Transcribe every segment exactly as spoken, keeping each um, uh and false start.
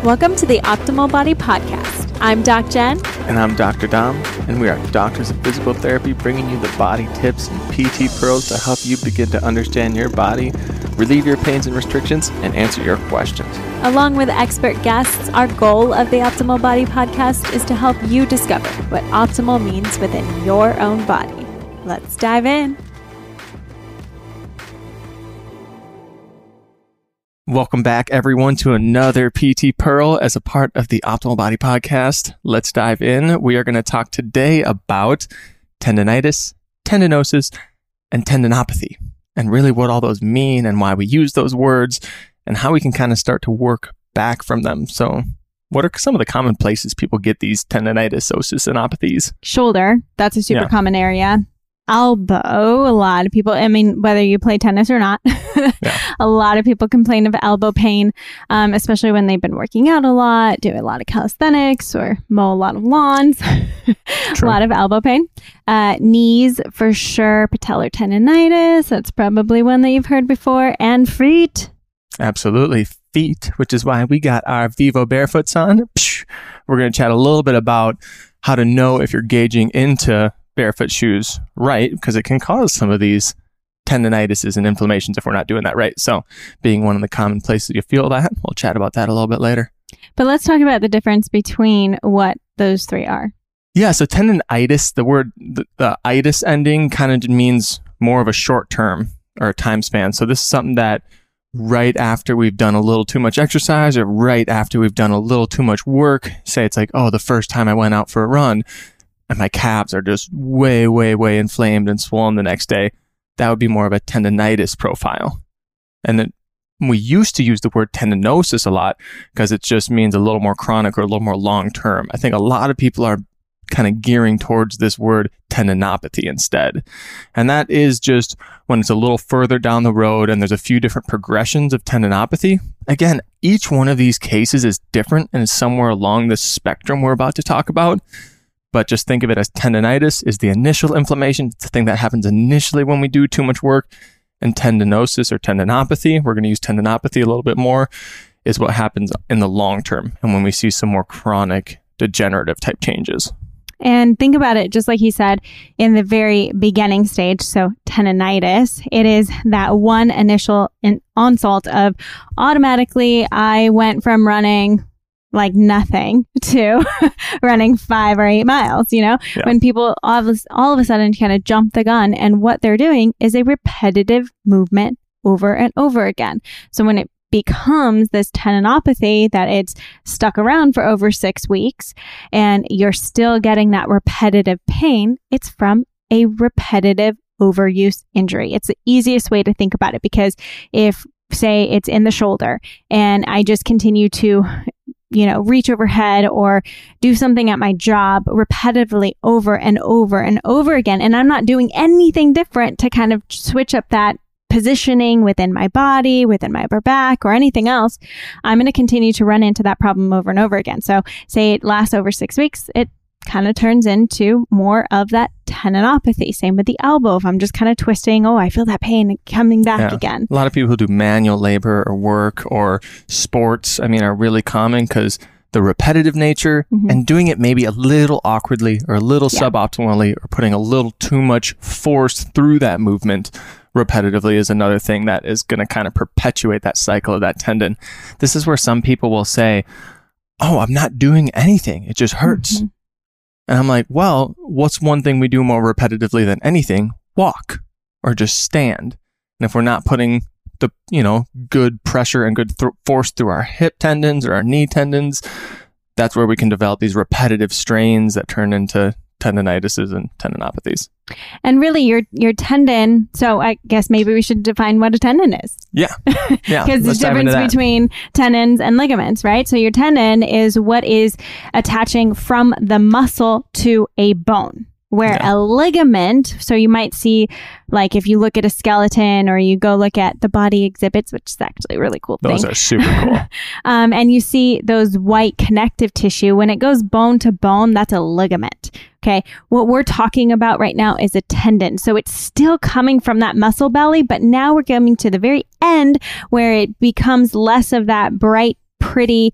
Welcome to the Optimal Body Podcast. I'm Doc Jen. And I'm Doctor Dom, and we are doctors of physical therapy, bringing you the body tips and P T pearls to help you begin to understand your body, relieve your pains and restrictions, and answer your questions. Along with expert guests, our goal of the Optimal Body Podcast is to help you discover what optimal means within your own body. Let's dive in. Welcome back, everyone, to another P T Pearl as a part of the Optimal Body Podcast. Let's dive in. We are going to talk today about tendinitis, tendinosis, and tendinopathy, and really what all those mean and why we use those words and how we can kind of start to work back from them. So what are some of the common places people get these tendinitis, osis, and opathies? Shoulder, that's a super Yeah. common area. Elbow, a lot of people, I mean, whether you play tennis or not, Yeah. a lot of people complain of elbow pain, um, especially when they've been working out a lot, do a lot of calisthenics, or mow a lot of lawns. A True. lot of elbow pain. Uh, knees, for sure. Patellar tendinitis, that's probably one that you've heard before. And feet. Absolutely. Feet, which is why we got our Vivo Barefoots on. Psh, we're going to chat a little bit about how to know if you're gauging into barefoot shoes right, because it can cause some of these tendinitises and inflammations if we're not doing that right. So being one of the common places you feel that, we'll chat about that a little bit later. But let's talk about the difference between what those three are. Yeah, so tendinitis, the word, the, the itis ending kind of means more of a short term or a time span. So this is something that right after we've done a little too much exercise or right after we've done a little too much work, say it's like, oh, the first time I went out for a run and my calves are just way, way, way inflamed and swollen the next day, that would be more of a tendinitis profile. And then we used to use the word tendinosis a lot because it just means a little more chronic or a little more long term. I think a lot of people are kind of gearing towards this word tendinopathy instead. And that is just when it's a little further down the road and there's a few different progressions of tendinopathy. Again, each one of these cases is different and is somewhere along the spectrum we're about to talk about. But just think of it as tendinitis is the initial inflammation. It's the thing that happens initially when we do too much work. And tendinosis or tendinopathy, we're going to use tendinopathy a little bit more, is what happens in the long term and when we see some more chronic degenerative type changes. And think about it, just like he said, in the very beginning stage. So tendinitis, it is that one initial in- onslaught of automatically I went from running like nothing to running five or eight miles, you know, Yeah. when people all of, all of a sudden kind of jump the gun, and what they're doing is a repetitive movement over and over again. So when it becomes this tendinopathy that it's stuck around for over six weeks and you're still getting that repetitive pain, it's from a repetitive overuse injury. It's the easiest way to think about it, because if, say, it's in the shoulder and I just continue to you know, reach overhead or do something at my job repetitively over and over and over again, and I'm not doing anything different to kind of switch up that positioning within my body, within my upper back, or anything else, I'm going to continue to run into that problem over and over again. So say it lasts over six weeks, it kind of turns into more of that tendinopathy. Same with the elbow. If I'm just kind of twisting, oh, I feel that pain coming back Yeah. again. A lot of people who do manual labor or work or sports, I mean, are really common because the repetitive nature Mhm. and doing it maybe a little awkwardly or a little Yeah. suboptimally or putting a little too much force through that movement repetitively is another thing that is going to kind of perpetuate that cycle of that tendon. This is where some people will say, oh, I'm not doing anything. It just hurts. Mhm. And I'm like, well, what's one thing we do more repetitively than anything? Walk or just stand. And if we're not putting the, you know, good pressure and good th- force through our hip tendons or our knee tendons, that's where we can develop these repetitive strains that turn into tendinitises and tendinopathies. And really your your tendon, so I guess maybe we should define what a tendon is. Yeah. Yeah. Because there's let's dive into difference that. between tendons and ligaments, right? So your tendon is what is attaching from the muscle to a bone. Where Yeah. a ligament, so you might see, like if you look at a skeleton or you go look at the body exhibits, which is actually a really cool Those thing. are super cool. um, and you see those white connective tissue. When it goes bone to bone, that's a ligament. Okay. What we're talking about right now is a tendon. So it's still coming from that muscle belly, but now we're coming to the very end where it becomes less of that bright, pretty,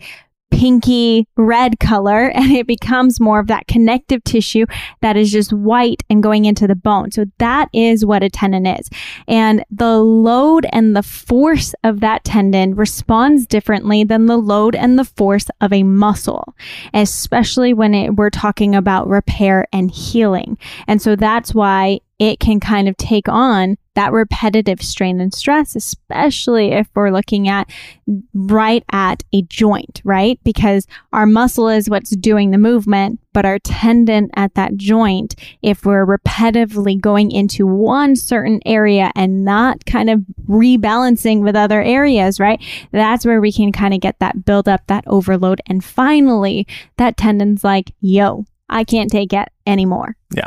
pinky red color, and it becomes more of that connective tissue that is just white and going into the bone. So that is what a tendon is. And the load and the force of that tendon responds differently than the load and the force of a muscle, especially when it, we're talking about repair and healing. And so that's why it can kind of take on that repetitive strain and stress, especially if we're looking at right at a joint, right? Because our muscle is what's doing the movement, but our tendon at that joint, if we're repetitively going into one certain area and not kind of rebalancing with other areas, right? That's where we can kind of get that buildup, that overload. And finally, that tendon's like, yo, I can't take it anymore. Yeah.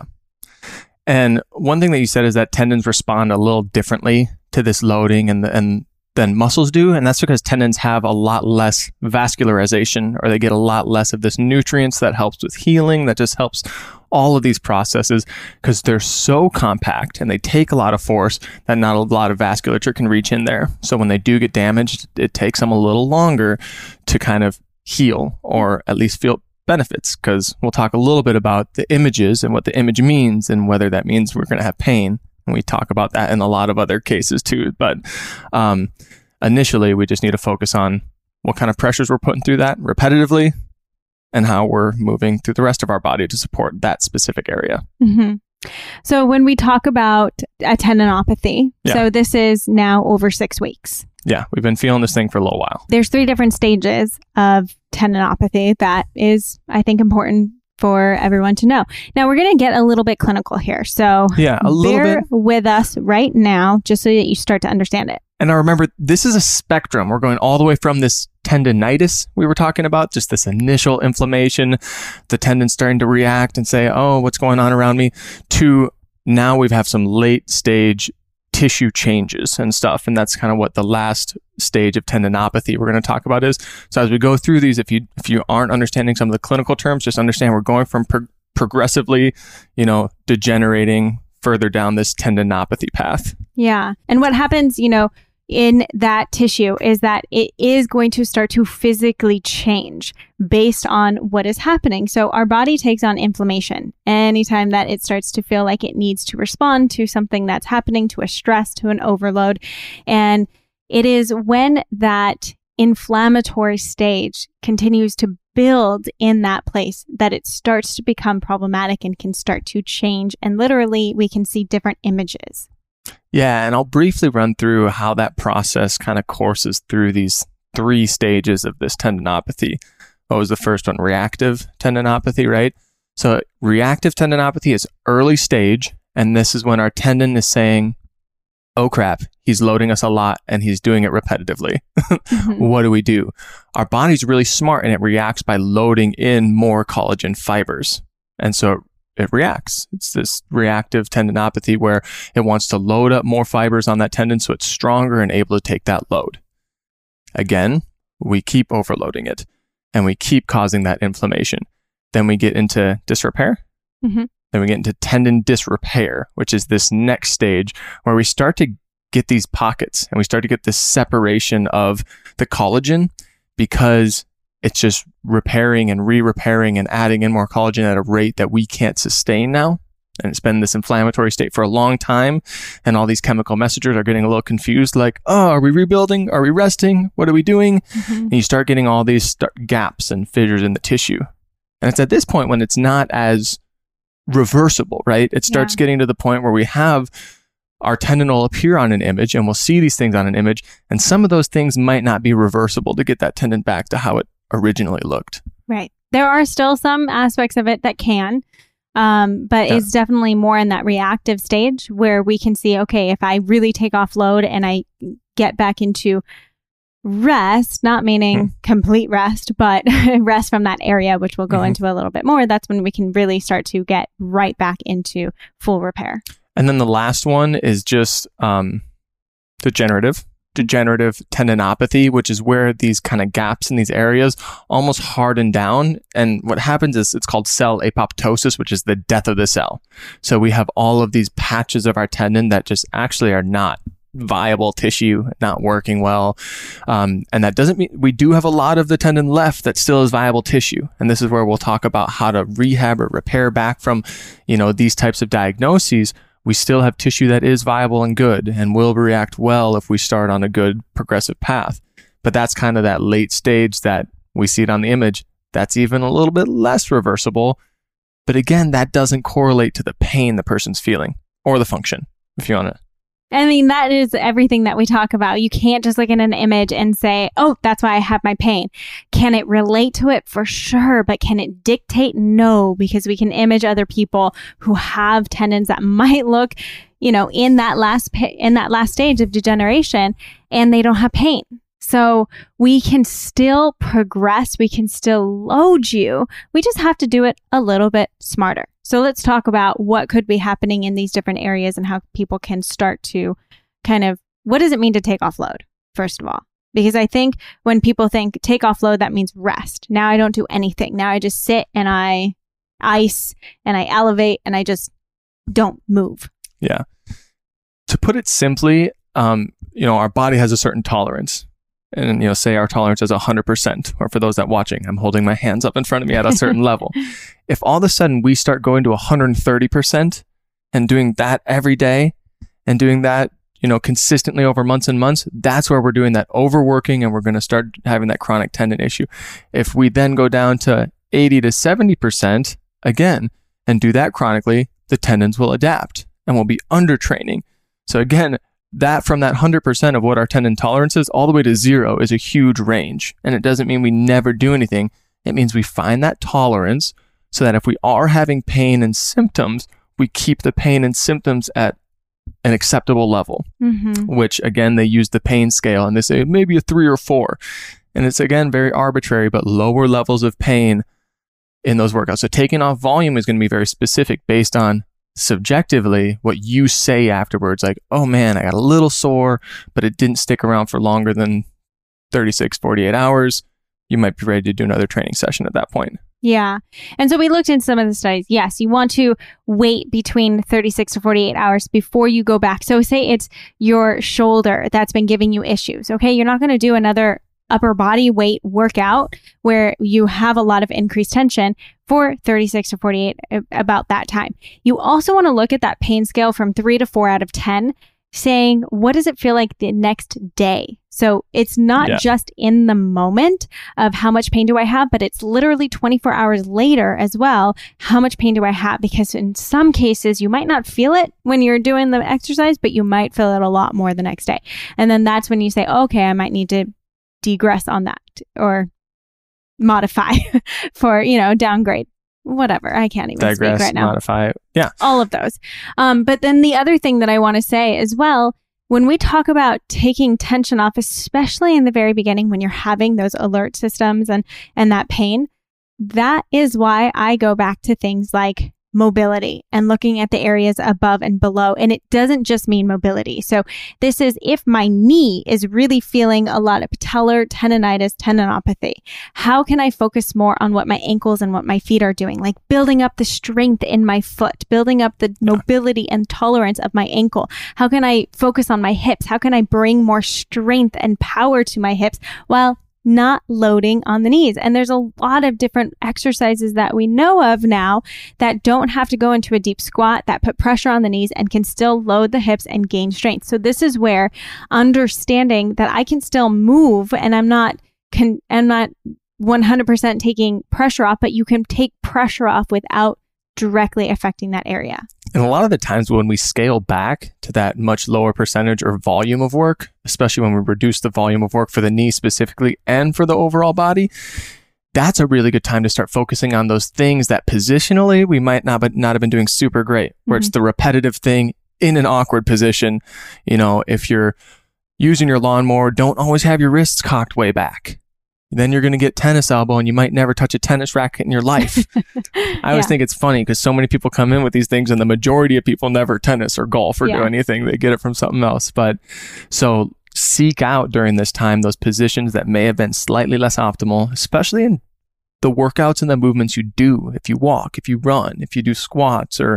And one thing that you said is that tendons respond a little differently to this loading and the, and than muscles do. And that's because tendons have a lot less vascularization, or they get a lot less of this nutrients that helps with healing, that just helps all of these processes, because they're so compact and they take a lot of force that not a lot of vasculature can reach in there. So when they do get damaged, it takes them a little longer to kind of heal, or at least feel benefits, because we'll talk a little bit about the images and what the image means and whether that means we're going to have pain. And we talk about that in a lot of other cases too. But um, initially, we just need to focus on what kind of pressures we're putting through that repetitively and how we're moving through the rest of our body to support that specific area. Mm-hmm. So when we talk about a tendinopathy, Yeah. so this is now over six weeks. Yeah, we've been feeling this thing for a little while. There's three different stages of tendinopathy that is, I think, important for everyone to know. Now, we're going to get a little bit clinical here. So Yeah, a little bear bit. with us right now, just so that you start to understand it. And I remember, this is a spectrum. We're going all the way from this tendinitis we were talking about, just this initial inflammation, the tendon starting to react and say, oh, what's going on around me, to now we have some late stage tissue changes and stuff. And that's kind of what the last stage of tendinopathy we're going to talk about is. So as we go through these, if you if you aren't understanding some of the clinical terms, just understand we're going from pro- progressively, you know, degenerating further down this tendinopathy path. Yeah. And what happens, you know, in that tissue is that it is going to start to physically change based on what is happening. So our body takes on inflammation anytime that it starts to feel like it needs to respond to something that's happening, to a stress, to an overload. And it is when that inflammatory stage continues to build in that place that it starts to become problematic and can start to change. And literally, we can see different images. Yeah, and I'll briefly run through how that process kind of courses through these three stages of this tendinopathy. What was the first one? Reactive tendinopathy, right? So reactive tendinopathy is early stage, and this is when our tendon is saying, oh crap, he's loading us a lot and he's doing it repetitively. Mm-hmm. What do we do? Our body's really smart and it reacts by loading in more collagen fibers. And so it reacts. It's this reactive tendinopathy where it wants to load up more fibers on that tendon so it's stronger and able to take that load. Again, we keep overloading it and we keep causing that inflammation. Then we get into disrepair. Mm-hmm. Then we get into tendon disrepair, which is this next stage where we start to get these pockets and we start to get this separation of the collagen because it's just repairing and re-repairing and adding in more collagen at a rate that we can't sustain now. And it's been this inflammatory state for a long time. And all these chemical messengers are getting a little confused, like, oh, are we rebuilding? Are we resting? What are we doing? Mm-hmm. And you start getting all these st- gaps and fissures in the tissue. And it's at this point when it's not as reversible, right? It starts yeah. getting to the point where we have our tendon will appear on an image and we'll see these things on an image. And some of those things might not be reversible to get that tendon back to how it originally looked. Right. There are still some aspects of it that can, um, but yeah. it's definitely more in that reactive stage where we can see, okay, if I really take off load and I get back into rest, not meaning hmm. complete rest, but rest from that area, which we'll go mm-hmm. into a little bit more, that's when we can really start to get right back into full repair. And then the last one is just um, degenerative. Degenerative tendinopathy, which is where these kind of gaps in these areas almost harden down. And what happens is it's called cell apoptosis, which is the death of the cell. So we have all of these patches of our tendon that just actually are not viable tissue not working well. Um, and that doesn't mean we do have a lot of the tendon left that still is viable tissue. And this is where we'll talk about how to rehab or repair back from, you know, these types of diagnoses. We still have tissue that is viable and good and will react well if we start on a good progressive path. But that's kind of that late stage that we see it on the image. That's even a little bit less reversible. But again, that doesn't correlate to the pain the person's feeling or the function, if you want to. I mean, that is everything that we talk about. You can't just look at an image and say, oh, that's why I have my pain. Can it relate to it? For sure. But can it dictate? No, because we can image other people who have tendons that might look, you know, in that last, pa- in that last stage of degeneration, and they don't have pain. So we can still progress. We can still load you. We just have to do it a little bit smarter. So let's talk about what could be happening in these different areas and how people can start to kind of, what does it mean to take off load, first of all? Because I think when people think take off load, that means rest. Now I don't do anything. Now I just sit and I ice and I elevate and I just don't move. Yeah. To put it simply, um, you know, our body has a certain tolerance. And, you know, say our tolerance is one hundred percent, or for those that watching, I'm holding my hands up in front of me at a certain level. If all of a sudden we start going to one hundred thirty percent and doing that every day and doing that, you know, consistently over months and months, that's where we're doing that overworking and we're going to start having that chronic tendon issue. If we then go down to eighty to seventy percent again and do that chronically, the tendons will adapt and we'll be under training. So again, that from that one hundred percent of what our tendon tolerance is all the way to zero is a huge range. And it doesn't mean we never do anything. It means we find that tolerance so that if we are having pain and symptoms, we keep the pain and symptoms at an acceptable level, mm-hmm. which again, they use the pain scale and they say maybe a three or four. And it's again, very arbitrary, but lower levels of pain in those workouts. So taking off volume is going to be very specific based on subjectively what you say afterwards, like, oh man, I got a little sore, but it didn't stick around for longer than thirty-six, forty-eight hours. You might be ready to do another training session at that point. Yeah. And so we looked in some of the studies. Yes, you want to wait between thirty-six to forty-eight hours before you go back. So say it's your shoulder that's been giving you issues. Okay. You're not going to do another upper body weight workout where you have a lot of increased tension for thirty-six to forty-eight, about that time. You also want to look at that pain scale from three to four out of ten, saying, what does it feel like the next day? So it's not yeah. just in the moment of how much pain do I have, but it's literally twenty-four hours later as well. How much pain do I have? Because in some cases, you might not feel it when you're doing the exercise, but you might feel it a lot more the next day. And then that's when you say, okay, I might need to degress on that or modify for, you know, downgrade, whatever. I can't even Digress, speak right now. Modify. Yeah. All of those. Um, but then the other thing that I want to say as well, when we talk about taking tension off, especially in the very beginning, when you're having those alert systems and, and that pain, that is why I go back to things like mobility and looking at the areas above and below. And it doesn't just mean mobility. So this is if my knee is really feeling a lot of patellar tendonitis, tendinopathy, how can I focus more on what my ankles and what my feet are doing? Like building up the strength in my foot, building up the mobility and tolerance of my ankle. How can I focus on my hips? How can I bring more strength and power to my hips while not loading on the knees? And there's a lot of different exercises that we know of now that don't have to go into a deep squat, that put pressure on the knees and can still load the hips and gain strength. So this is where understanding that I can still move and I'm not con- I'm not one hundred percent taking pressure off, but you can take pressure off without directly affecting that area. And a lot of the times when we scale back to that much lower percentage or volume of work, especially when we reduce the volume of work for the knee specifically and for the overall body, that's a really good time to start focusing on those things that positionally we might not, but not have been doing super great, where mm-hmm. it's the repetitive thing in an awkward position. You know, if you're using your lawnmower, don't always have your wrists cocked way back. Then you're going to get tennis elbow and you might never touch a tennis racket in your life. I always yeah. think it's funny because so many people come in with these things and the majority of people never tennis or golf or yeah. do anything. They get it from something else. But so seek out during this time those positions that may have been slightly less optimal, especially in the workouts and the movements you do. If you walk, if you run, if you do squats or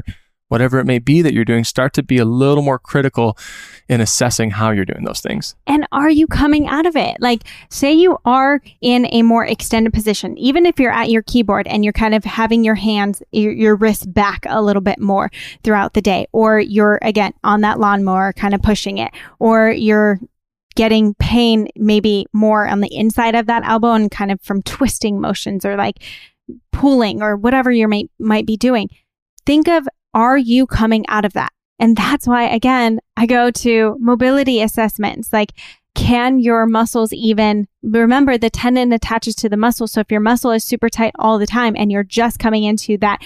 whatever it may be that you're doing, start to be a little more critical in assessing how you're doing those things. And are you coming out of it? Like, say you are in a more extended position, even if you're at your keyboard and you're kind of having your hands, your, your wrists back a little bit more throughout the day, or you're, again, on that lawnmower kind of pushing it, or you're getting pain maybe more on the inside of that elbow and kind of from twisting motions or like pulling or whatever you might, might be doing. Think of, are you coming out of that? And that's why, again, I go to mobility assessments. Like, can your muscles even, remember the tendon attaches to the muscle. So if your muscle is super tight all the time and you're just coming into that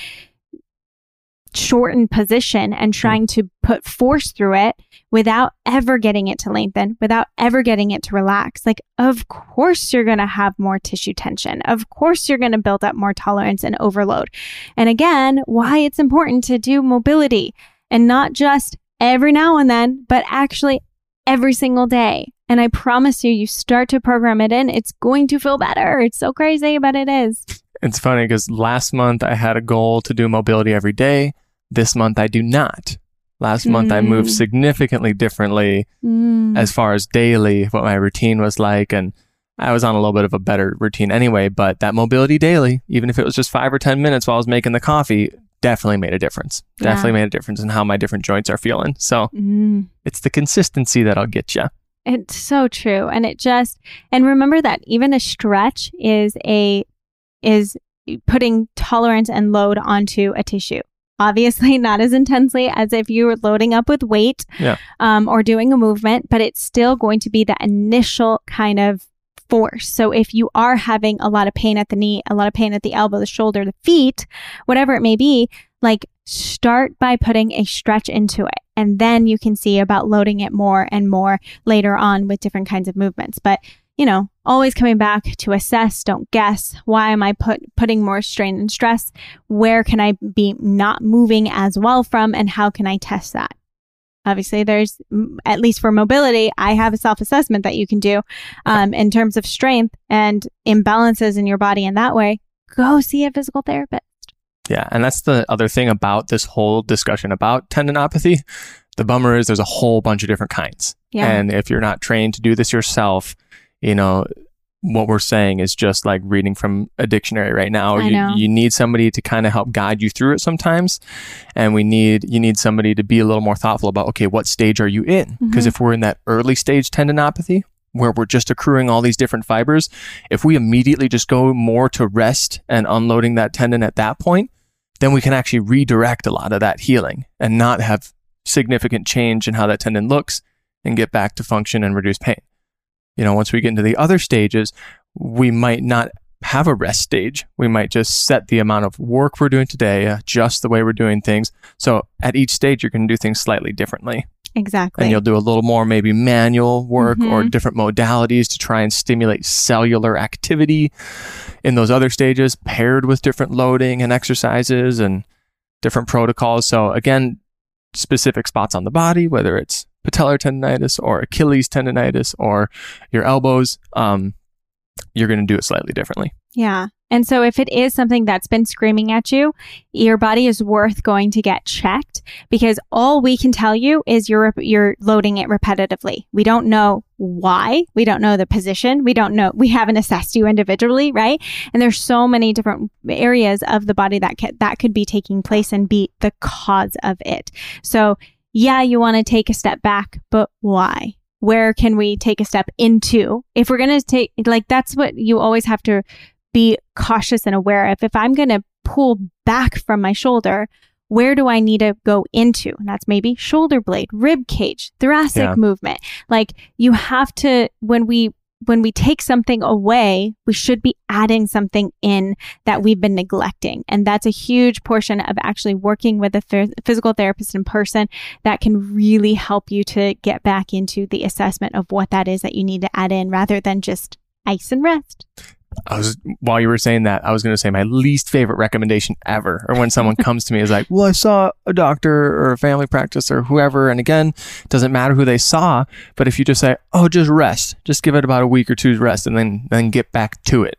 shortened position and trying to put force through it without ever getting it to lengthen, without ever getting it to relax, like, of course you're going to have more tissue tension. Of course you're going to build up more tolerance and overload. And again, why it's important to do mobility, and not just every now and then, but actually every single day. And I promise you, you start to program it in, it's going to feel better. It's so crazy, but it is. It's funny because last month I had a goal to do mobility every day. This month I do not. Last month mm. I moved significantly differently mm. as far as daily, what my routine was like. And I was on a little bit of a better routine anyway, but that mobility daily, even if it was just five or ten minutes while I was making the coffee, definitely made a difference. Yeah. Definitely made a difference in how my different joints are feeling. So mm. it's the consistency that'll get you. It's so true. And it just, and remember that even a stretch is a, is putting tolerance and load onto a tissue. Obviously not as intensely as if you were loading up with weight yeah. um, or doing a movement, but it's still going to be that initial kind of force. So if you are having a lot of pain at the knee, a lot of pain at the elbow, the shoulder, the feet, whatever it may be, like, start by putting a stretch into it. And then you can see about loading it more and more later on with different kinds of movements. But, you know, always coming back to assess, don't guess. Why am I put, putting more strain and stress? Where can I be not moving as well from? And how can I test that? Obviously, there's, at least for mobility, I have a self-assessment that you can do um, in terms of strength and imbalances in your body in that way. Go see a physical therapist. Yeah, and that's the other thing about this whole discussion about tendinopathy. The bummer is there's a whole bunch of different kinds. Yeah. And if you're not trained to do this yourself, you know, what we're saying is just like reading from a dictionary right now. I you, know. you need somebody to kind of help guide you through it sometimes. And we need, you need somebody to be a little more thoughtful about, okay, what stage are you in? Because mm-hmm. if we're in that early stage tendinopathy, where we're just accruing all these different fibers, if we immediately just go more to rest and unloading that tendon at that point, then we can actually redirect a lot of that healing and not have significant change in how that tendon looks and get back to function and reduce pain. You know, once we get into the other stages, we might not have a rest stage. We might just set the amount of work we're doing today, adjust the way we're doing things. So at each stage, you're going to do things slightly differently. Exactly. And you'll do a little more maybe manual work mm-hmm. or different modalities to try and stimulate cellular activity in those other stages, paired with different loading and exercises and different protocols. So again, specific spots on the body, whether it's patellar tendonitis or Achilles tendonitis or your elbows, um, you're going to do it slightly differently. Yeah. And so if it is something that's been screaming at you, your body is worth going to get checked, because all we can tell you is you're you're loading it repetitively. We don't know why. We don't know the position. We don't know. We haven't assessed you individually, right? And there's so many different areas of the body that ca- that could be taking place and be the cause of it. So yeah, you want to take a step back, but why? Where can we take a step into? If we're going to take, like, that's what you always have to be cautious and aware of. If I'm going to pull back from my shoulder, where do I need to go into? And that's maybe shoulder blade, rib cage, thoracic yeah. movement. Like, you have to, when we when we take something away, we should be adding something in that we've been neglecting. And that's a huge portion of actually working with a th- physical therapist in person that can really help you to get back into the assessment of what that is that you need to add in, rather than just ice and rest. I was, while you were saying that, I was going to say my least favorite recommendation ever, or when someone comes to me is like, well, I saw a doctor or a family practice or whoever. And again, it doesn't matter who they saw, but if you just say, oh, just rest, just give it about a week or two's rest and then, then get back to it.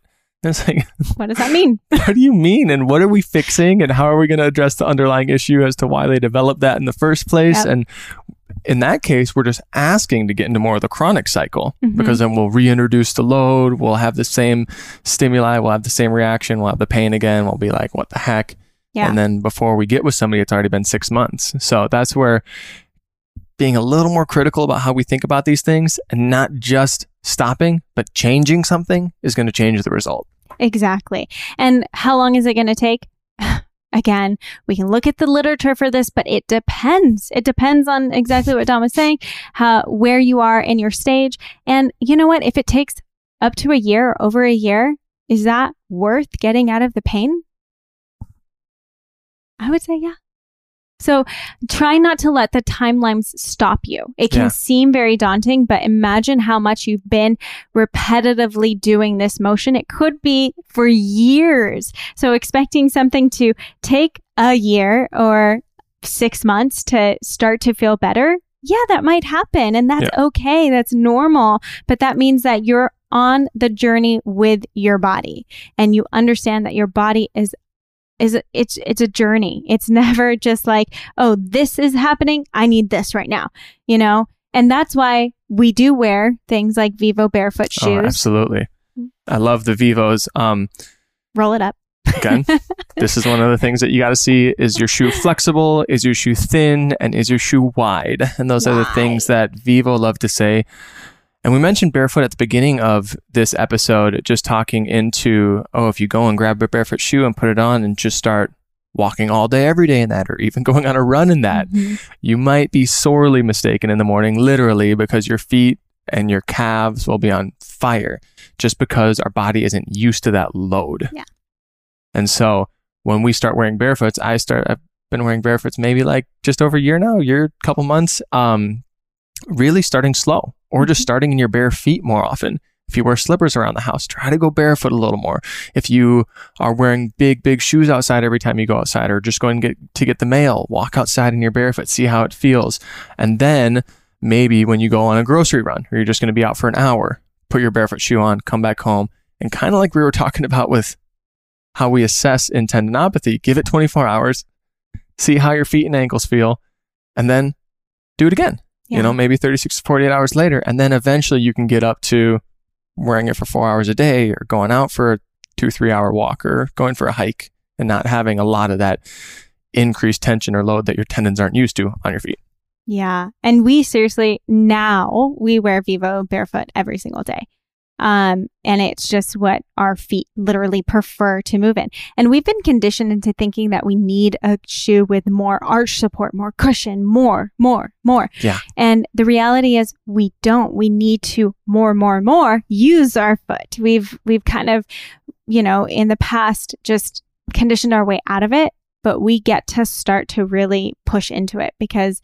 And it's like, what does that mean? what do you mean? And what are we fixing? And how are we going to address the underlying issue as to why they developed that in the first place? Yep. And in that case, we're just asking to get into more of the chronic cycle, mm-hmm. because then we'll reintroduce the load. We'll have the same stimuli. We'll have the same reaction. We'll have the pain again. We'll be like, what the heck? Yeah. And then before we get with somebody, it's already been six months. So that's where being a little more critical about how we think about these things and not just stopping, but changing something is going to change the result. Exactly. And how long is it going to take? Again, we can look at the literature for this, but it depends. It depends on exactly what Don was saying, how, where you are in your stage. And you know what? If it takes up to a year or over a year, is that worth getting out of the pain? I would say, yeah. So try not to let the timelines stop you. It can yeah. seem very daunting, but imagine how much you've been repetitively doing this motion. It could be for years. So expecting something to take a year or six months to start to feel better, yeah, that might happen. And that's yeah. okay. That's normal. But that means that you're on the journey with your body and you understand that your body is is it's it's a journey. It's never just like, oh, this is happening, I need this right now, you know? And that's why we do wear things like Vivo barefoot shoes. Oh, absolutely. I love the Vivos. Um, Roll it up. Again, this is one of the things that you got to see. Is your shoe flexible? Is your shoe thin? And is your shoe wide? And those wide. Are the things that Vivo love to say. And we mentioned barefoot at the beginning of this episode, just talking into, oh, if you go and grab a barefoot shoe and put it on and just start walking all day, every day in that, or even going on a run in that, mm-hmm. you might be sorely mistaken in the morning, literally, because your feet and your calves will be on fire just because our body isn't used to that load. Yeah. And so when we start wearing barefoots, I start, I've been wearing barefoots maybe like just over a year now, a year, couple months, um, really starting slow. Or just starting in your bare feet more often. If you wear slippers around the house, try to go barefoot a little more. If you are wearing big, big shoes outside every time you go outside, or just going to get, to get the mail, walk outside in your barefoot, see how it feels. And then maybe when you go on a grocery run, or you're just going to be out for an hour, put your barefoot shoe on, come back home. And kind of like we were talking about with how we assess in tendinopathy, give it twenty-four hours, see how your feet and ankles feel, and then do it again. Yeah. You know, maybe thirty-six to forty-eight hours later. And then eventually you can get up to wearing it for four hours a day or going out for a two, three hour walk or going for a hike and not having a lot of that increased tension or load that your tendons aren't used to on your feet. Yeah. And we seriously, now we wear Vivo barefoot every single day. Um, and it's just what our feet literally prefer to move in. And we've been conditioned into thinking that we need a shoe with more arch support, more cushion, more, more, more. Yeah. And the reality is we don't. We need to more, more, more use our foot. We've, we've kind of, you know, in the past just conditioned our way out of it, but we get to start to really push into it because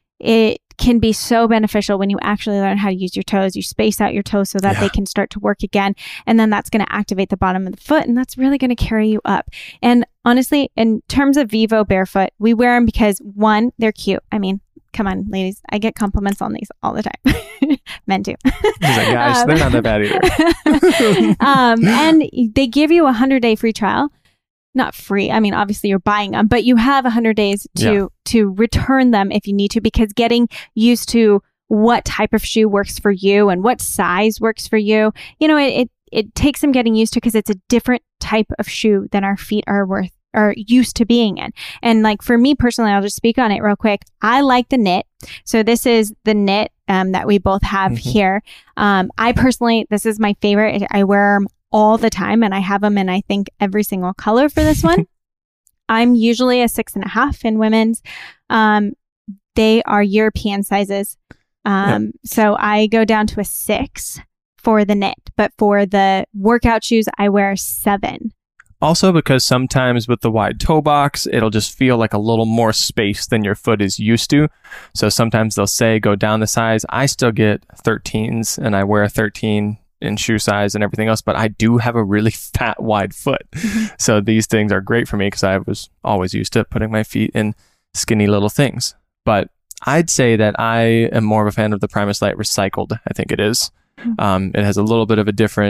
it can be so beneficial when you actually learn how to use your toes. You space out your toes so that yeah. they can start to work again. And then that's going to activate the bottom of the foot. And that's really going to carry you up. And honestly, in terms of Vivo barefoot, we wear them because one, they're cute. I mean, come on, ladies. I get compliments on these all the time. Men too. He's like, guys, um, they're not that bad either. um, and they give you a hundred day free trial. Not free. I mean, obviously you're buying them, but you have a hundred days to, yeah. to return them if you need to, because getting used to what type of shoe works for you and what size works for you, you know, it, it, it takes some getting used to because it's a different type of shoe than our feet are worth are used to being in. And like for me personally, I'll just speak on it real quick. I like the knit. So this is the knit um, that we both have mm-hmm. here. Um, I personally, this is my favorite. I wear them all the time, and I have them in I think every single color for this one. I'm usually a six and a half in women's. Um, they are European sizes. Um, yep. So I go down to a six for the knit, but for the workout shoes, I wear a seven. Also, because sometimes with the wide toe box, it'll just feel like a little more space than your foot is used to. So sometimes they'll say go down the size. I still get thirteens, and I wear a thirteen in shoe size and everything else, but I do have a really fat, wide foot. Mm-hmm. So these things are great for me because I was always used to putting my feet in skinny little things. But I'd say that I am more of a fan of the Primus Lite Recycled. I think it is. Mm-hmm. Um, it has a little bit of a different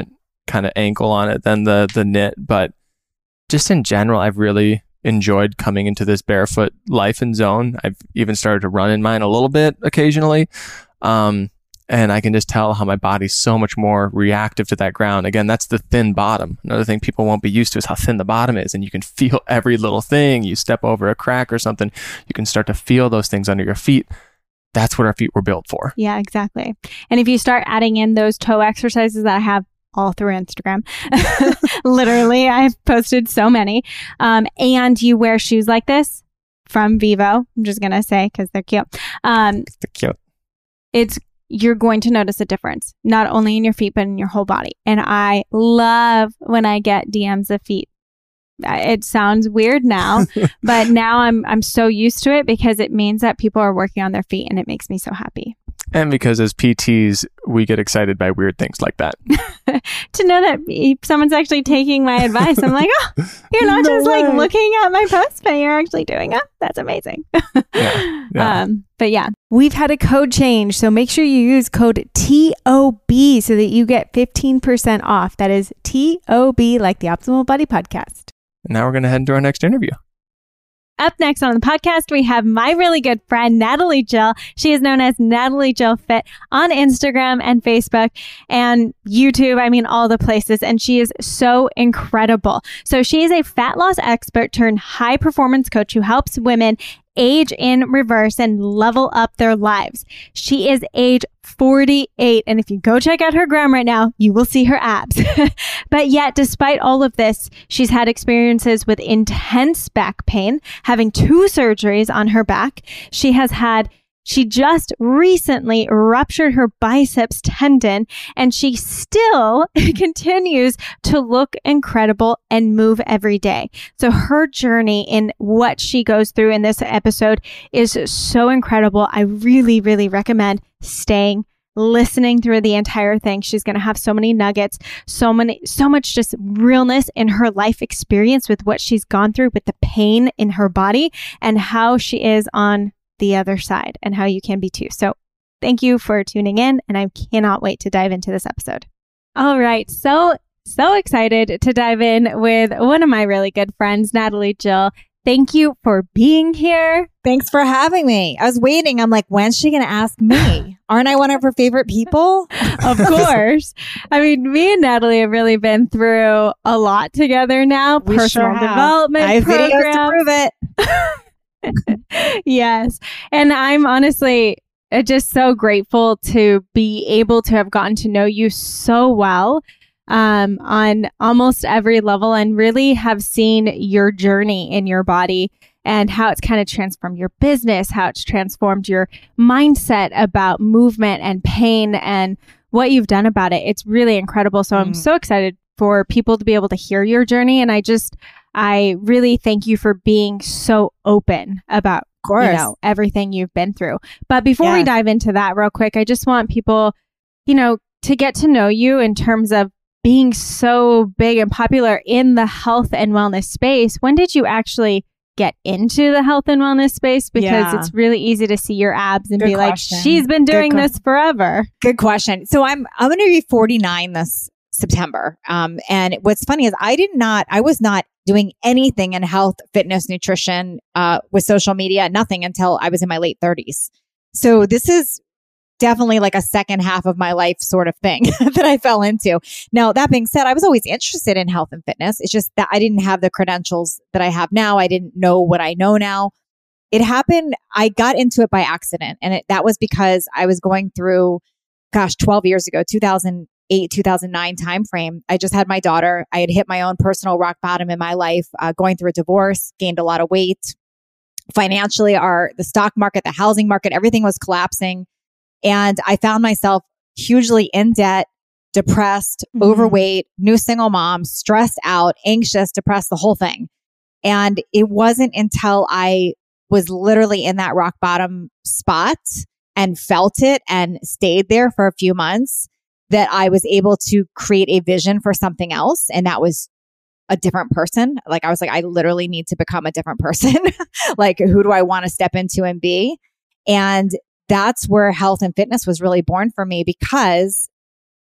kind of ankle on it than the the knit. But just in general, I've really enjoyed coming into this barefoot life and zone. I've even started to run in mine a little bit occasionally. Um, and I can just tell how my body's so much more reactive to that ground. Again, that's the thin bottom. Another thing people won't be used to is how thin the bottom is. And you can feel every little thing. You step over a crack or something, you can start to feel those things under your feet. That's what our feet were built for. Yeah, exactly. And if you start adding in those toe exercises that I have all through Instagram, literally, I've posted so many, um, and you wear shoes like this from Vivo, I'm just going to say, because they're cute. Um, they're cute. It's you're going to notice a difference, not only in your feet, but in your whole body. And I love when I get D Ms of feet. It sounds weird now, but now I'm I'm so used to it because it means that people are working on their feet, and it makes me so happy. And because as P Ts, we get excited by weird things like that. To know that someone's actually taking my advice, I'm like, oh, you're not No just way. like looking at my post, but you're actually doing it. That's amazing. Yeah, yeah. Um, but yeah, we've had a code change. So make sure you use code T O B so that you get fifteen percent off. That is T O B, like the Optimal Body Podcast. Now we're going to head into our next interview. Up next on the podcast, we have my really good friend, Natalie Jill. She is known as Natalie Jill Fit on Instagram and Facebook and YouTube. I mean, all the places. And she is so incredible. So she is a fat loss expert turned high performance coach who helps women age in reverse and level up their lives. She is age forty-eight. And if you go check out her gram right now, you will see her abs. But yet, despite all of this, she's had experiences with intense back pain, having two surgeries on her back. She has had She just recently ruptured her biceps tendon, and she still continues to look incredible and move every day. So her journey in what she goes through in this episode is so incredible. I really, really recommend staying, listening through the entire thing. She's going to have so many nuggets, so many, so much just realness in her life experience with what she's gone through with the pain in her body and how she is on the other side and how you can be too. So thank you for tuning in, and I cannot wait to dive into this episode. All right. So, so excited to dive in with one of my really good friends, Natalie Jill. Thank you for being here. Thanks for having me. I was waiting. I'm like, when's she going to ask me? Aren't I one of her favorite people? Of course. I mean, me and Natalie have really been through a lot together now. We Personal sure have. development I have programs. videos to prove it. Yes. And I'm honestly uh, just so grateful to be able to have gotten to know you so well um, on almost every level and really have seen your journey in your body and how it's kind of transformed your business, how it's transformed your mindset about movement and pain and what you've done about it. It's really incredible. So mm. I'm so excited for people to be able to hear your journey. And I just, I really thank you for being so open about, of course, you know, everything you've been through. But before yes. we dive into that real quick, I just want people, you know, to get to know you in terms of being so big and popular in the health and wellness space. When did you actually get into the health and wellness space? Because yeah. it's really easy to see your abs and Good be question. like, she's been doing Good this forever. Good question. So I'm I'm going to be forty-nine this September. Um, and what's funny is I did not, I was not doing anything in health, fitness, nutrition, uh, with social media, nothing until I was in my late thirties. So this is definitely like a second half of my life sort of thing that I fell into. Now, that being said, I was always interested in health and fitness. It's just that I didn't have the credentials that I have now. I didn't know what I know now. It happened, I got into it by accident. And it, that was because I was going through, gosh, twelve years ago, two thousand eight, two thousand nine timeframe. I just had my daughter. I had hit my own personal rock bottom in my life, uh, going through a divorce, gained a lot of weight. Financially, our the stock market, the housing market, everything was collapsing. And I found myself hugely in debt, depressed, mm-hmm. overweight, new single mom, stressed out, anxious, depressed, the whole thing. And it wasn't until I was literally in that rock bottom spot and felt it and stayed there for a few months that I was able to create a vision for something else. And that was a different person. Like I was like, I literally need to become a different person. Like, who do I want to step into and be? And that's where health and fitness was really born for me, because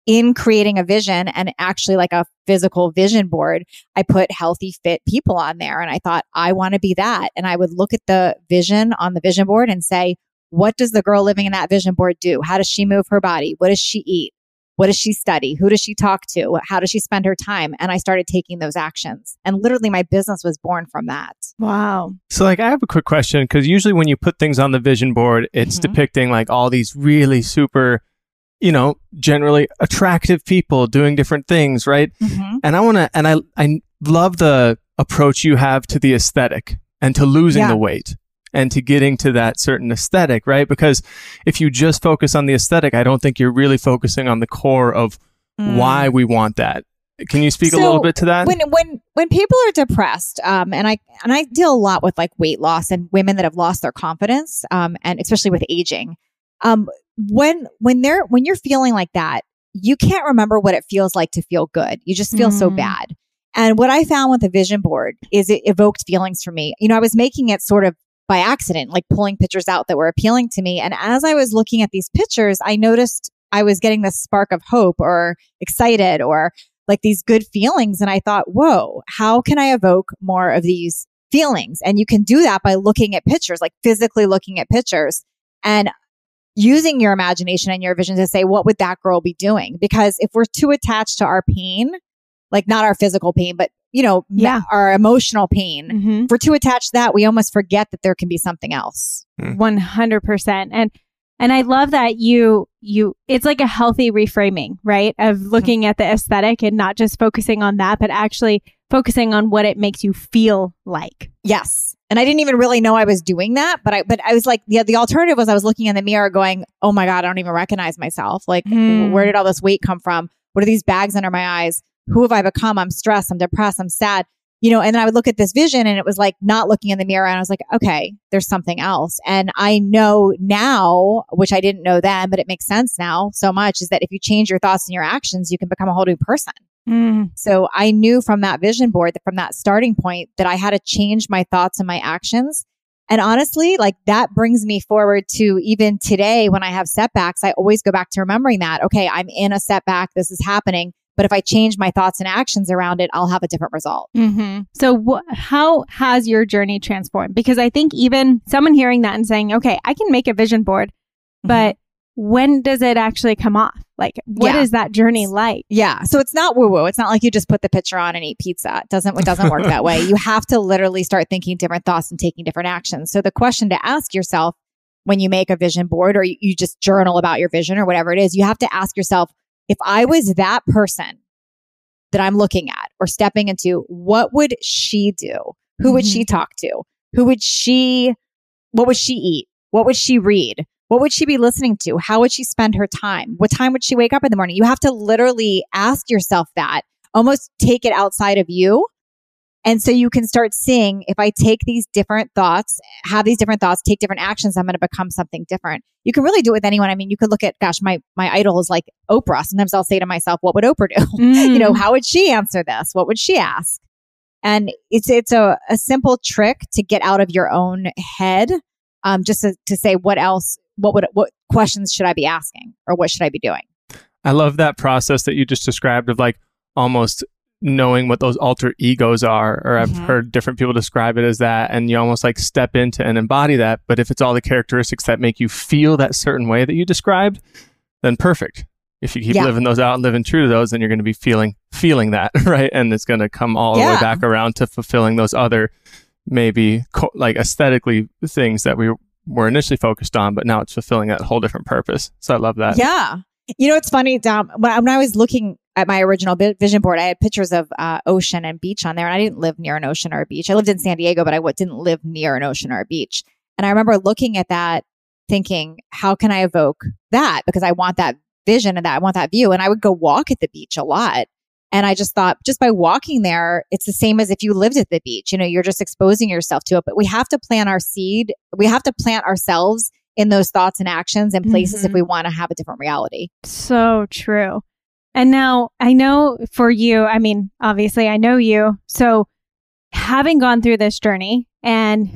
in creating a vision and actually like a physical vision board, I put healthy, fit people on there. And I thought, I want to be that. And I would look at the vision on the vision board and say, what does the girl living in that vision board do? How does she move her body? What does she eat? What does she study? Who does she talk to? How does she spend her time? And I started taking those actions. And literally my business was born from that. Wow. So like, I have a quick question, because usually when you put things on the vision board, it's Mm-hmm. depicting like all these really super, you know, generally attractive people doing different things, right? Mm-hmm. And I want to, and I, I love the approach you have to the aesthetic and to losing Yeah. the weight and to getting to that certain aesthetic, right? Because if you just focus on the aesthetic, I don't think you're really focusing on the core of Mm. why we want that. Can you speak a So little bit to that? When when when people are depressed, um, and I and I deal a lot with like weight loss and women that have lost their confidence, um, and especially with aging. Um, when when they're when you're feeling like that, you can't remember what it feels like to feel good. You just feel so Mm. bad. And what I found with the vision board is it evoked feelings for me. You know, I was making it sort of by accident, like pulling pictures out that were appealing to me. And as I was looking at these pictures, I noticed I was getting this spark of hope or excited or like these good feelings. And I thought, whoa, how can I evoke more of these feelings? And you can do that by looking at pictures, like physically looking at pictures and using your imagination and your vision to say, what would that girl be doing? Because if we're too attached to our pain, like not our physical pain, but you know, Yeah. our emotional pain, Mm-hmm. if we're too attached to that, we almost forget that there can be something else. one hundred percent. And and I love that you you it's like a healthy reframing, right? Of looking at the aesthetic and not just focusing on that, but actually focusing on what it makes you feel like. Yes. And I didn't even really know I was doing that, but I but I was like, yeah, the alternative was I was looking in the mirror going, oh my God, I don't even recognize myself. Like, Hmm. where did all this weight come from? What are these bags under my eyes? Who have I become? I'm stressed. I'm depressed. I'm sad. You know, and then I would look at this vision and it was like not looking in the mirror. And I was like, okay, there's something else. And I know now, which I didn't know then, but it makes sense now so much, is that if you change your thoughts and your actions, you can become a whole new person. Mm. So I knew from that vision board, that from that starting point, that I had to change my thoughts and my actions. And honestly, like that brings me forward to even today when I have setbacks, I always go back to remembering that, okay, I'm in a setback. This is happening. But if I change my thoughts and actions around it, I'll have a different result. Mm-hmm. So wh- how has your journey transformed? Because I think even someone hearing that and saying, okay, I can make a vision board, but when does it actually come off? Like, what Yeah. is that journey like? Yeah. So it's not woo woo. It's not like you just put the picture on and eat pizza. It doesn't, it doesn't work that way. You have to literally start thinking different thoughts and taking different actions. So the question to ask yourself when you make a vision board or you, you just journal about your vision or whatever it is, you have to ask yourself, if I was that person that I'm looking at or stepping into, what would she do? Who would she talk to? Who would she, what would she eat? What would she read? What would she be listening to? How would she spend her time? What time would she wake up in the morning? You have to literally ask yourself that, almost take it outside of you. And so you can start seeing, if I take these different thoughts, have these different thoughts, take different actions, I'm going to become something different. You can really do it with anyone. I mean, you could look at, gosh, my, my idol is like Oprah. Sometimes I'll say to myself, what would Oprah do? Mm. You know, how would she answer this? What would she ask? And it's, it's a, a simple trick to get out of your own head. Um, just to, to say what else, what would, what questions should I be asking or what should I be doing? I love that process that you just described of like almost knowing what those alter egos are, or I've Mhm. heard different people describe it as that, and you almost like step into and embody that. But if it's all the characteristics that make you feel that certain way that you described, then perfect. If you keep Yeah. living those out and living true to those, then you're going to be feeling feeling that, right? And it's going to come all the way Yeah. back around to fulfilling those other maybe co- like aesthetically things that we were initially focused on, but now it's fulfilling that whole different purpose. So I love that. Yeah. You know, it's funny, Dom, when, when I was looking at my original vi- vision board, I had pictures of uh, ocean and beach on there. And I didn't live near an ocean or a beach. I lived in San Diego, but I w- didn't live near an ocean or a beach. And I remember looking at that thinking, how can I evoke that? Because I want that vision and that I want that view. And I would go walk at the beach a lot. And I just thought, just by walking there, it's the same as if you lived at the beach. You know, you're just exposing yourself to it. But we have to plant our seed. We have to plant ourselves in those thoughts and actions and places Mhm. if we want to have a different reality. So true. And now I know for you, I mean, obviously I know you. So having gone through this journey and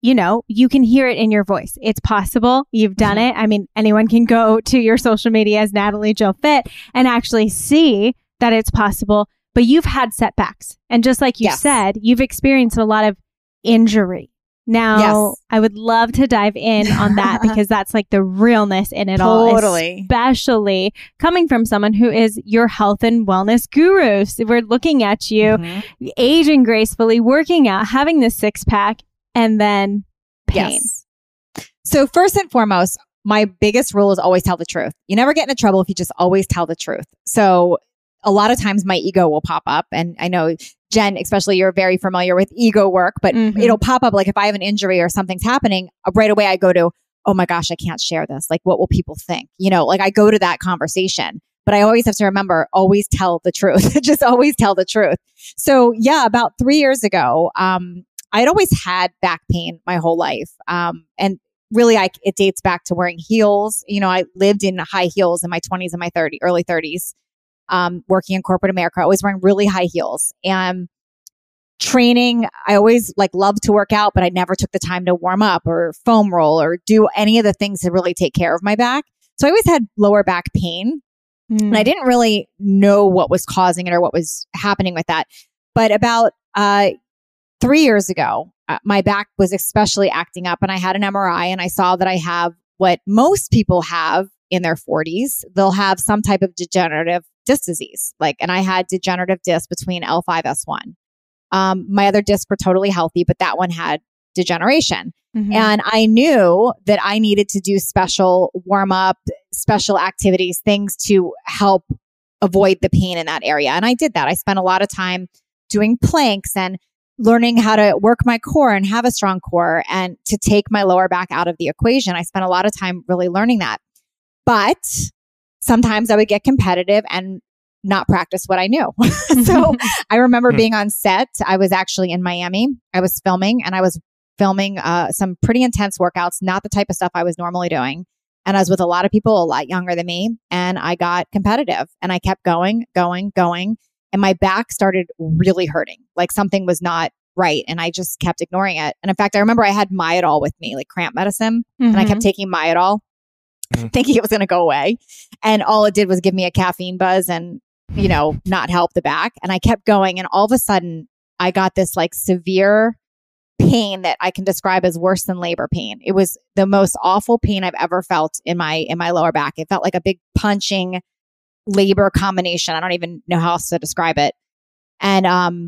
you know, you can hear it in your voice. It's possible. You've done it. I mean, anyone can go to your social media as Natalie Jill Fit and actually see that it's possible, but you've had setbacks. And just like you Yes. said, you've experienced a lot of injury. Now, Yes. I would love to dive in on that because that's like the realness in it all. Totally. Especially coming from someone who is your health and wellness guru. So we're looking at you Mhm. aging gracefully, working out, having this six pack, and then pain. Yes. So first and foremost, my biggest rule is always tell the truth. You never get into trouble if you just always tell the truth. So a lot of times my ego will pop up. And I know, Jen, especially you're very familiar with ego work, but Mhm. it'll pop up like if I have an injury or something's happening, uh, right away I go to, oh my gosh, I can't share this. Like, what will people think? You know, like I go to that conversation. But I always have to remember, always tell the truth. Just always tell the truth. So yeah, about three years ago, um, I'd always had back pain my whole life. Um, and really, I, it dates back to wearing heels. You know, I lived in high heels in my twenties and my thirties, early thirties, um, working in corporate America, always wearing really high heels. And training, I always like loved to work out, but I never took the time to warm up or foam roll or do any of the things to really take care of my back. So I always had lower back pain. Mm. And I didn't really know what was causing it or what was happening with that. But about uh, three years ago, uh, my back was especially acting up and I had an M R I and I saw that I have what most people have in their forties. They'll have some type of degenerative disc disease. Like, and I had degenerative disc between L five S one. Um, my other discs were totally healthy, but that one had degeneration. Mhm. And I knew that I needed to do special warm up, special activities, things to help avoid the pain in that area. And I did that. I spent a lot of time doing planks and learning how to work my core and have a strong core and to take my lower back out of the equation. I spent a lot of time really learning that. But sometimes I would get competitive and not practice what I knew. So I remember being on set. I was actually in Miami. I was filming and I was filming uh, some pretty intense workouts, not the type of stuff I was normally doing. And I was with a lot of people a lot younger than me. And I got competitive and I kept going, going, going. And my back started really hurting. Like something was not right. And I just kept ignoring it. And in fact, I remember I had Myadol with me, like cramp medicine. And I kept taking Myadol, Mhm. thinking it was going to go away. And all it did was give me a caffeine buzz and, you know, not help the back. And I kept going. And all of a sudden, I got this like severe pain that I can describe as worse than labor pain. It was the most awful pain I've ever felt in my in my lower back. It felt like a big punching labor combination. I don't even know how else to describe it. And um,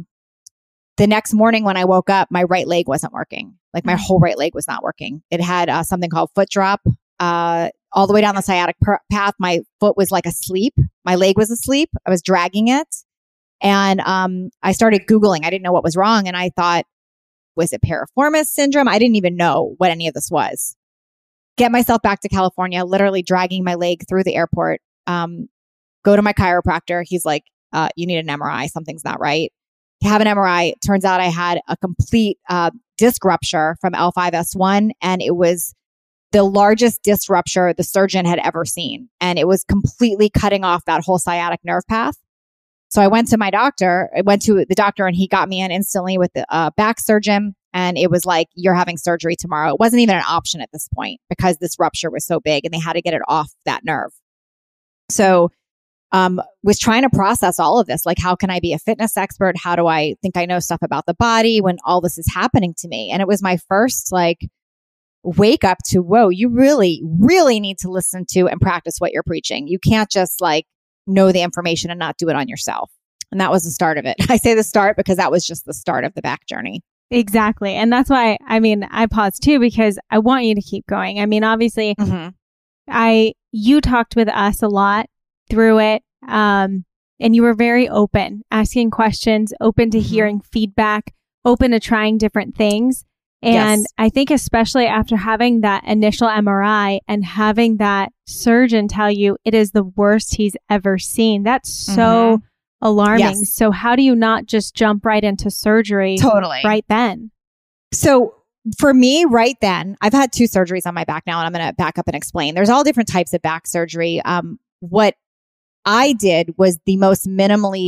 the next morning when I woke up, my right leg wasn't working. Like my whole right leg was not working. It had uh, something called foot drop. Uh, all the way down the sciatic per- path, my foot was like asleep. My leg was asleep. I was dragging it. And um, I started Googling. I didn't know what was wrong. And I thought, was it piriformis syndrome? I didn't even know what any of this was. Get myself back to California, literally dragging my leg through the airport. Um, go to my chiropractor. He's like, uh, you need an M R I. Something's not right. Have an M R I. Turns out I had a complete uh, disc rupture from L five S one. And it was the largest disc rupture the surgeon had ever seen. And it was completely cutting off that whole sciatic nerve path. So I went to my doctor, I went to the doctor and he got me in instantly with the uh, back surgeon. And it was like, you're having surgery tomorrow. It wasn't even an option at this point because this rupture was so big and they had to get it off that nerve. So um, was trying to process all of this. Like, how can I be a fitness expert? How do I think I know stuff about the body when all this is happening to me? And it was my first like wake up to, whoa, you really, really need to listen to and practice what you're preaching. You can't just like know the information and not do it on yourself. And that was the start of it. I say the start because that was just the start of the back journey. Exactly. And that's why, I mean, I paused too, because I want you to keep going. I mean, obviously, Mm-hmm. I, you talked with us a lot through it. Um, and you were very open, asking questions, open to Mhm. hearing feedback, open to trying different things. And Yes. I think especially after having that initial M R I and having that surgeon tell you it is the worst he's ever seen, that's so alarming. Yes. So how do you not just jump right into surgery Totally. right then? So for me, right then, I've had two surgeries on my back now, and I'm going to back up and explain. There's all different types of back surgery. Um, what I did was the most minimally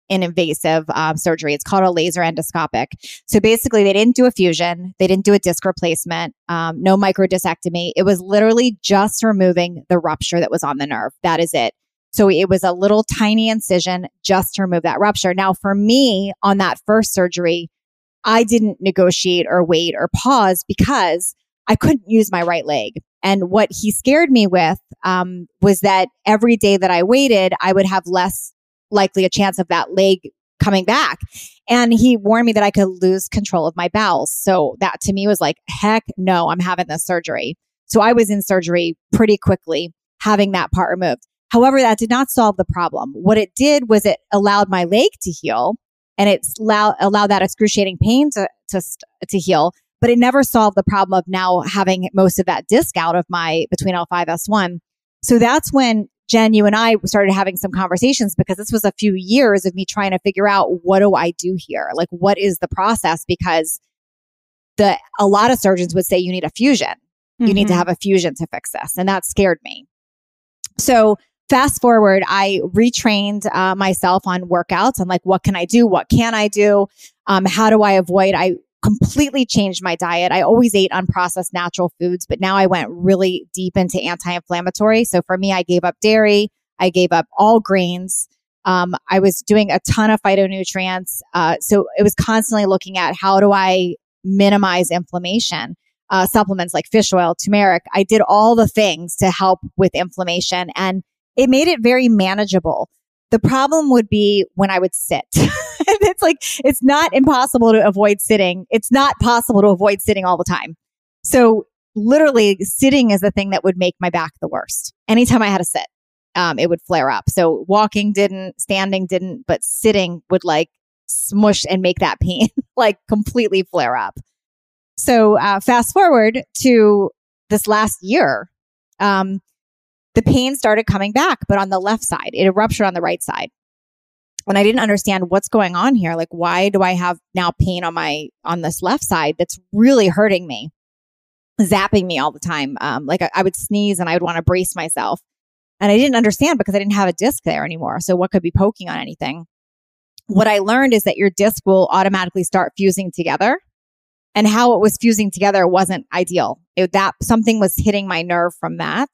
an invasive um, surgery. It's called a laser endoscopic. So basically, they didn't do a fusion. They didn't do a disc replacement, um, no microdiscectomy. It was literally just removing the rupture that was on the nerve. That is it. So it was a little tiny incision just to remove that rupture. Now, for me, on that first surgery, I didn't negotiate or wait or pause because I couldn't use my right leg. And what he scared me with um, was that every day that I waited, I would have less likely a chance of that leg coming back. And he warned me that I could lose control of my bowels. So that to me was like, heck no, I'm having this surgery. So I was in surgery pretty quickly, having that part removed. However, that did not solve the problem. What it did was it allowed my leg to heal, and it allow, allowed that excruciating pain to, to, to heal, but it never solved the problem of now having most of that disc out of my between L five S one. So that's when, Jen, you and I started having some conversations, because this was a few years of me trying to figure out, what do I do here? Like, what is the process? Because the a lot of surgeons would say you need a fusion. You mm-hmm. need to have a fusion to fix this. And that scared me. So fast forward, I retrained uh, myself on workouts. I'm like, what can I do? What can I do? Um, how do I avoid? I completely changed my diet. I always ate unprocessed natural foods, but now I went really deep into anti-inflammatory. So for me, I gave up dairy. I gave up all grains. Um, I was doing a ton of phytonutrients. Uh, so it was constantly looking at, how do I minimize inflammation? Uh, supplements like fish oil, turmeric. I did all the things to help with inflammation, and it made it very manageable. The problem would be when I would sit. It's like, it's not impossible to avoid sitting. It's not possible to avoid sitting all the time. So literally, sitting is the thing that would make my back the worst. Anytime I had to sit, um, it would flare up. So walking didn't, standing didn't, but sitting would like smush and make that pain like completely flare up. So uh, fast forward to this last year, um, the pain started coming back, but on the left side. It ruptured on the right side. And I didn't understand what's going on here. Like, why do I have now pain on my, on this left side that's really hurting me, zapping me all the time? Um, like I, I would sneeze and I would want to brace myself. And I didn't understand, because I didn't have a disc there anymore. So what could be poking on anything? What I learned is that your disc will automatically start fusing together. And how it was fusing together wasn't ideal. It, that something was hitting my nerve from that.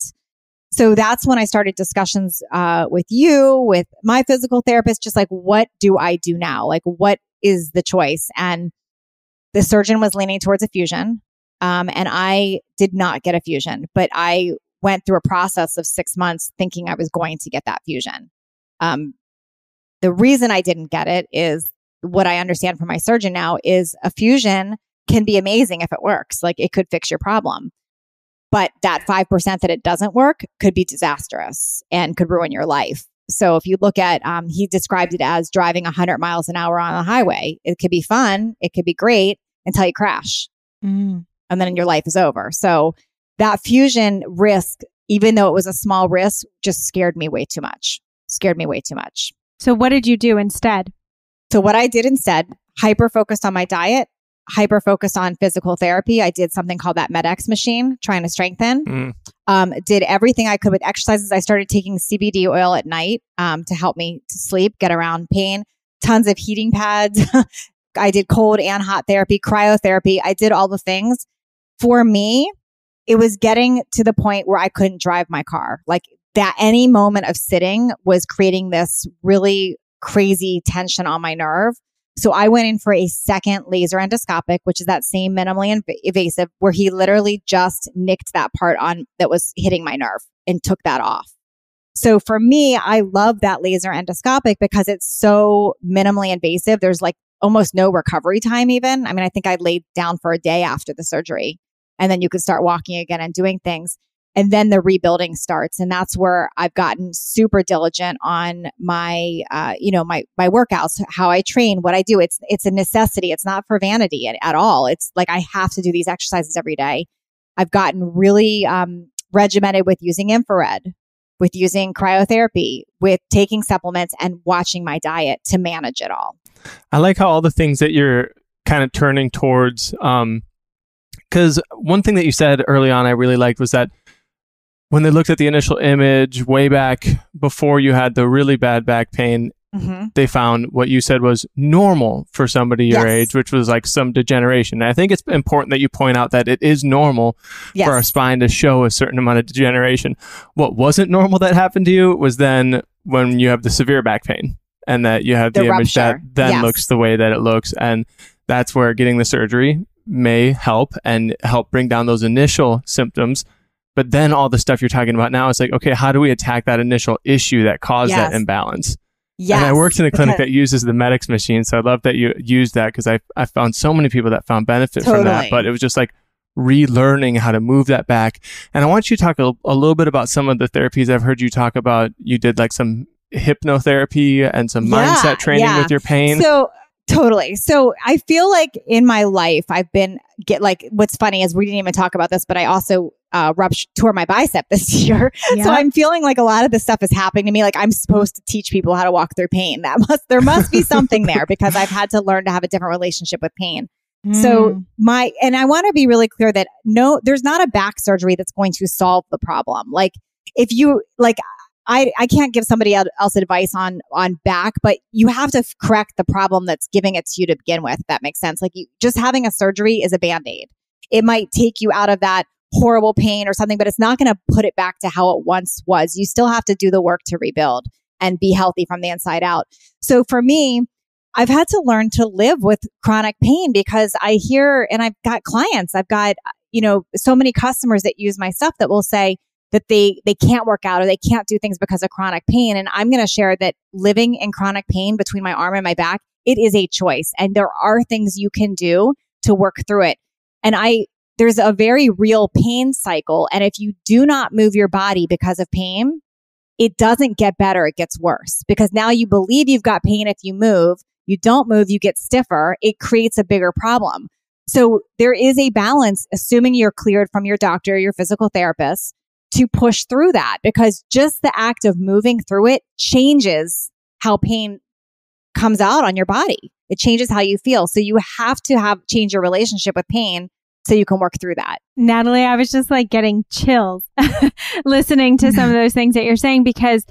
So that's when I started discussions uh, with you, with my physical therapist, just like, what do I do now? Like, what is the choice? And the surgeon was leaning towards a fusion. Um, and I did not get a fusion, but I went through a process of six months thinking I was going to get that fusion. Um, the reason I didn't get it is, what I understand from my surgeon now is, a fusion can be amazing if it works. Like, it could fix your problem. But that five percent that it doesn't work could be disastrous and could ruin your life. So if you look at, um, he described it as driving one hundred miles an hour on the highway. It could be fun. It could be great until you crash. Mm. And then your life is over. So that fusion risk, even though it was a small risk, just scared me way too much. Scared me way too much. So what did you do instead? So what I did instead, hyper focused on my diet, hyper focused on physical therapy. I did something called that MedX machine, trying to strengthen. Mm. Um, did everything I could with exercises. I started taking C B D oil at night um, to help me to sleep, get around pain. Tons of heating pads. I did cold and hot therapy, cryotherapy. I did all the things. For me, it was getting to the point where I couldn't drive my car. Like, that any moment of sitting was creating this really crazy tension on my nerve. So I went in for a second laser endoscopic, which is that same minimally inv- invasive, where he literally just nicked that part on that was hitting my nerve and took that off. So for me, I love that laser endoscopic because it's so minimally invasive. There's like almost no recovery time even. I mean, I think I laid down for a day after the surgery, and then you could start walking again and doing things. And then the rebuilding starts. And that's where I've gotten super diligent on my, uh, you know, my, my workouts, how I train, what I do. It's, it's a necessity. It's not for vanity at, at all. It's like, I have to do these exercises every day. I've gotten really, um, regimented with using infrared, with using cryotherapy, with taking supplements and watching my diet to manage it all. I like how all the things that you're kind of turning towards, um, because one thing that you said early on I really liked was that when they looked at the initial image way back before you had the really bad back pain, Mm-hmm. they found what you said was normal for somebody your Yes. age, which was like some degeneration. And I think it's important that you point out that it is normal Yes. for our spine to show a certain amount of degeneration. What wasn't normal that happened to you was then when you have the severe back pain and that you have the, The image rupture. that then Yes. looks the way that it looks. And that's where getting the surgery may help and help bring down those initial symptoms. But then all the stuff you're talking about now is like, okay, how do we attack that initial issue that caused Yes. that imbalance? Yes. And I worked in a clinic because- that uses the Medix machine. So I love that you used that because I, I found so many people that found benefit from that. Totally. But it was just like relearning how to move that back. And I want you to talk a, a little bit about some of the therapies I've heard you talk about. You did like some hypnotherapy and some Yeah, mindset training yeah. with your pain. So totally. So I feel like in my life, I've been get like, what's funny is we didn't even talk about this, but I also uh, ruptured, tore my bicep this year. Yeah. So I'm feeling like a lot of this stuff is happening to me. Like I'm supposed to teach people how to walk through pain. That must, there must be something there because I've had to learn to have a different relationship with pain. So Mm. my, and I want to be really clear that no, there's not a back surgery that's going to solve the problem. Like if you, like, I, I can't give somebody else advice on, on back, but you have to f- correct the problem that's giving it to you to begin with. If that makes sense. Like you, just having a surgery is a Band-Aid. It might take you out of that horrible pain or something, but it's not going to put it back to how it once was. You still have to do the work to rebuild and be healthy from the inside out. So for me, I've had to learn to live with chronic pain because I hear, and I've got clients, I've got, you know, so many customers that use my stuff that will say that they, they can't work out or they can't do things because of chronic pain. And I'm going to share that living in chronic pain between my arm and my back, it is a choice. And there are things you can do to work through it. And I, there's a very real pain cycle. And if you do not move your body because of pain, it doesn't get better. It gets worse because now you believe you've got pain if you move. You don't move, you get stiffer. It creates a bigger problem. So there is a balance, assuming you're cleared from your doctor, your physical therapist, to push through that because just the act of moving through it changes how pain comes out on your body. It changes how you feel. So you have to have change your relationship with pain so you can work through that. Natalie, I was just like getting chills listening to some of those things that you're saying because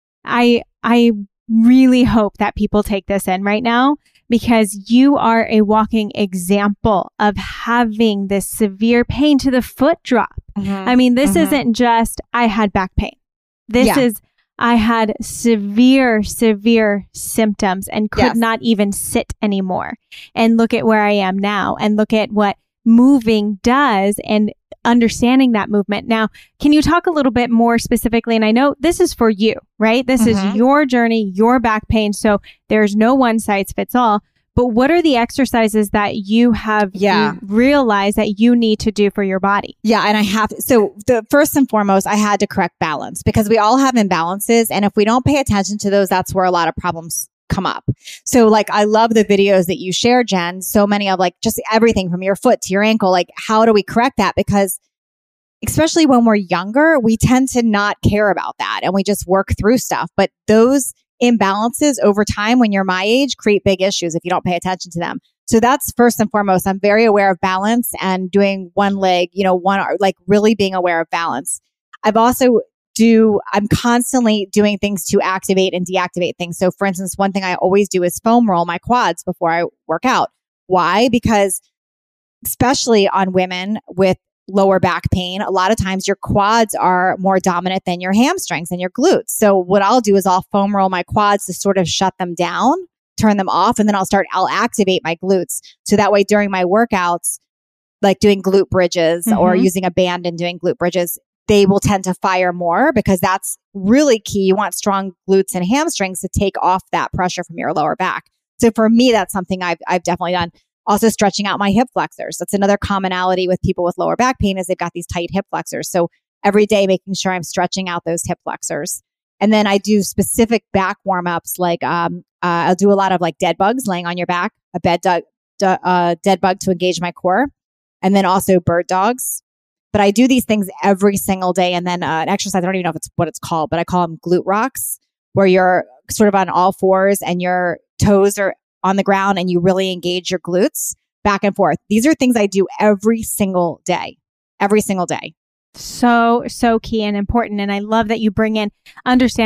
I I really hope that people take this in right now because you are a walking example of having this severe pain to the foot drop. Mm-hmm. I mean, this Mhm. isn't just I had back pain. This Yeah. is I had severe, severe symptoms and could Yes. not even sit anymore. And look at where I am now and look at what moving does and understanding that movement. Now, can you talk a little bit more specifically? And I know this is for you, right? This Mhm. is your journey, your back pain. So there's no one size fits all. But what are the exercises that you have Yeah. realized that you need to do for your body? Yeah. And I have, so the first and foremost, I had to correct balance because we all have imbalances. And if we don't pay attention to those, that's where a lot of problems come up. So like, I love the videos that you share, Jen. So many of like just everything from your foot to your ankle. Like, how do we correct that? Because especially when we're younger, we tend to not care about that and we just work through stuff. But those imbalances over time when you're my age create big issues if you don't pay attention to them. So that's first and foremost. I'm very aware of balance and doing one leg, you know, one, like really being aware of balance. I've also do, I'm constantly doing things to activate and deactivate things. So for instance, one thing I always do is foam roll my quads before I work out. Why? Because especially on women with lower back pain, a lot of times your quads are more dominant than your hamstrings and your glutes. So what I'll do is I'll foam roll my quads to sort of shut them down, turn them off, and then I'll start, I'll activate my glutes. So that way during my workouts, like doing glute bridges Mm-hmm. or using a band and doing glute bridges, they will tend to fire more because that's really key. You want strong glutes and hamstrings to take off that pressure from your lower back. So for me, that's something I've, I've definitely done. Also stretching out my hip flexors. That's another commonality with people with lower back pain is they've got these tight hip flexors. So every day making sure I'm stretching out those hip flexors. And then I do specific back warm-ups like um, uh, I'll do a lot of like dead bugs laying on your back, a bed dug, du- uh, dead bug to engage my core, and then also bird dogs. But I do these things every single day. And then uh, an exercise, I don't even know if it's what it's called, but I call them glute rocks, where you're sort of on all fours and your toes are on the ground and you really engage your glutes back and forth. These are things I do every single day, every single day. So, so key and important. And I love that you bring in understanding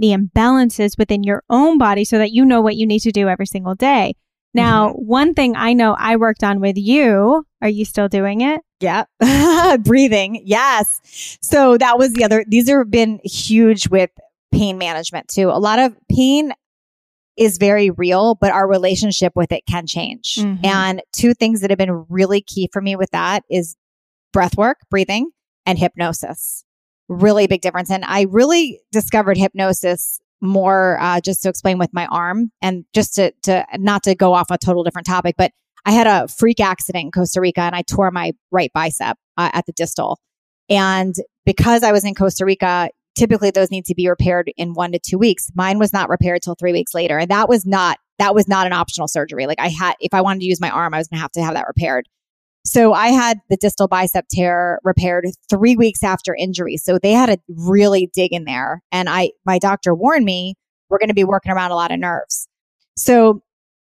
the imbalances within your own body so that you know what you need to do every single day. Now, mm-hmm. one thing I know I worked on with you, are you still doing it? Yeah. Breathing. Yes. So that was the other, these have been huge with pain management too. A lot of pain is very real, but our relationship with it can change. Mm-hmm. And two things that have been really key for me with that is breath work, breathing, and hypnosis. Really big difference. And I really discovered hypnosis more, uh, just to explain with my arm and just to, to not to go off a total different topic, but I had a freak accident in Costa Rica and I tore my right bicep uh, at the distal. And because I was in Costa Rica, typically those need to be repaired in one to two weeks. Mine was not repaired till three weeks later. And that was not, that was not an optional surgery. Like I had, if I wanted to use my arm, I was going to have to have that repaired. So I had the distal bicep tear repaired three weeks after injury. So they had to really dig in there. And I, my doctor warned me, we're going to be working around a lot of nerves. So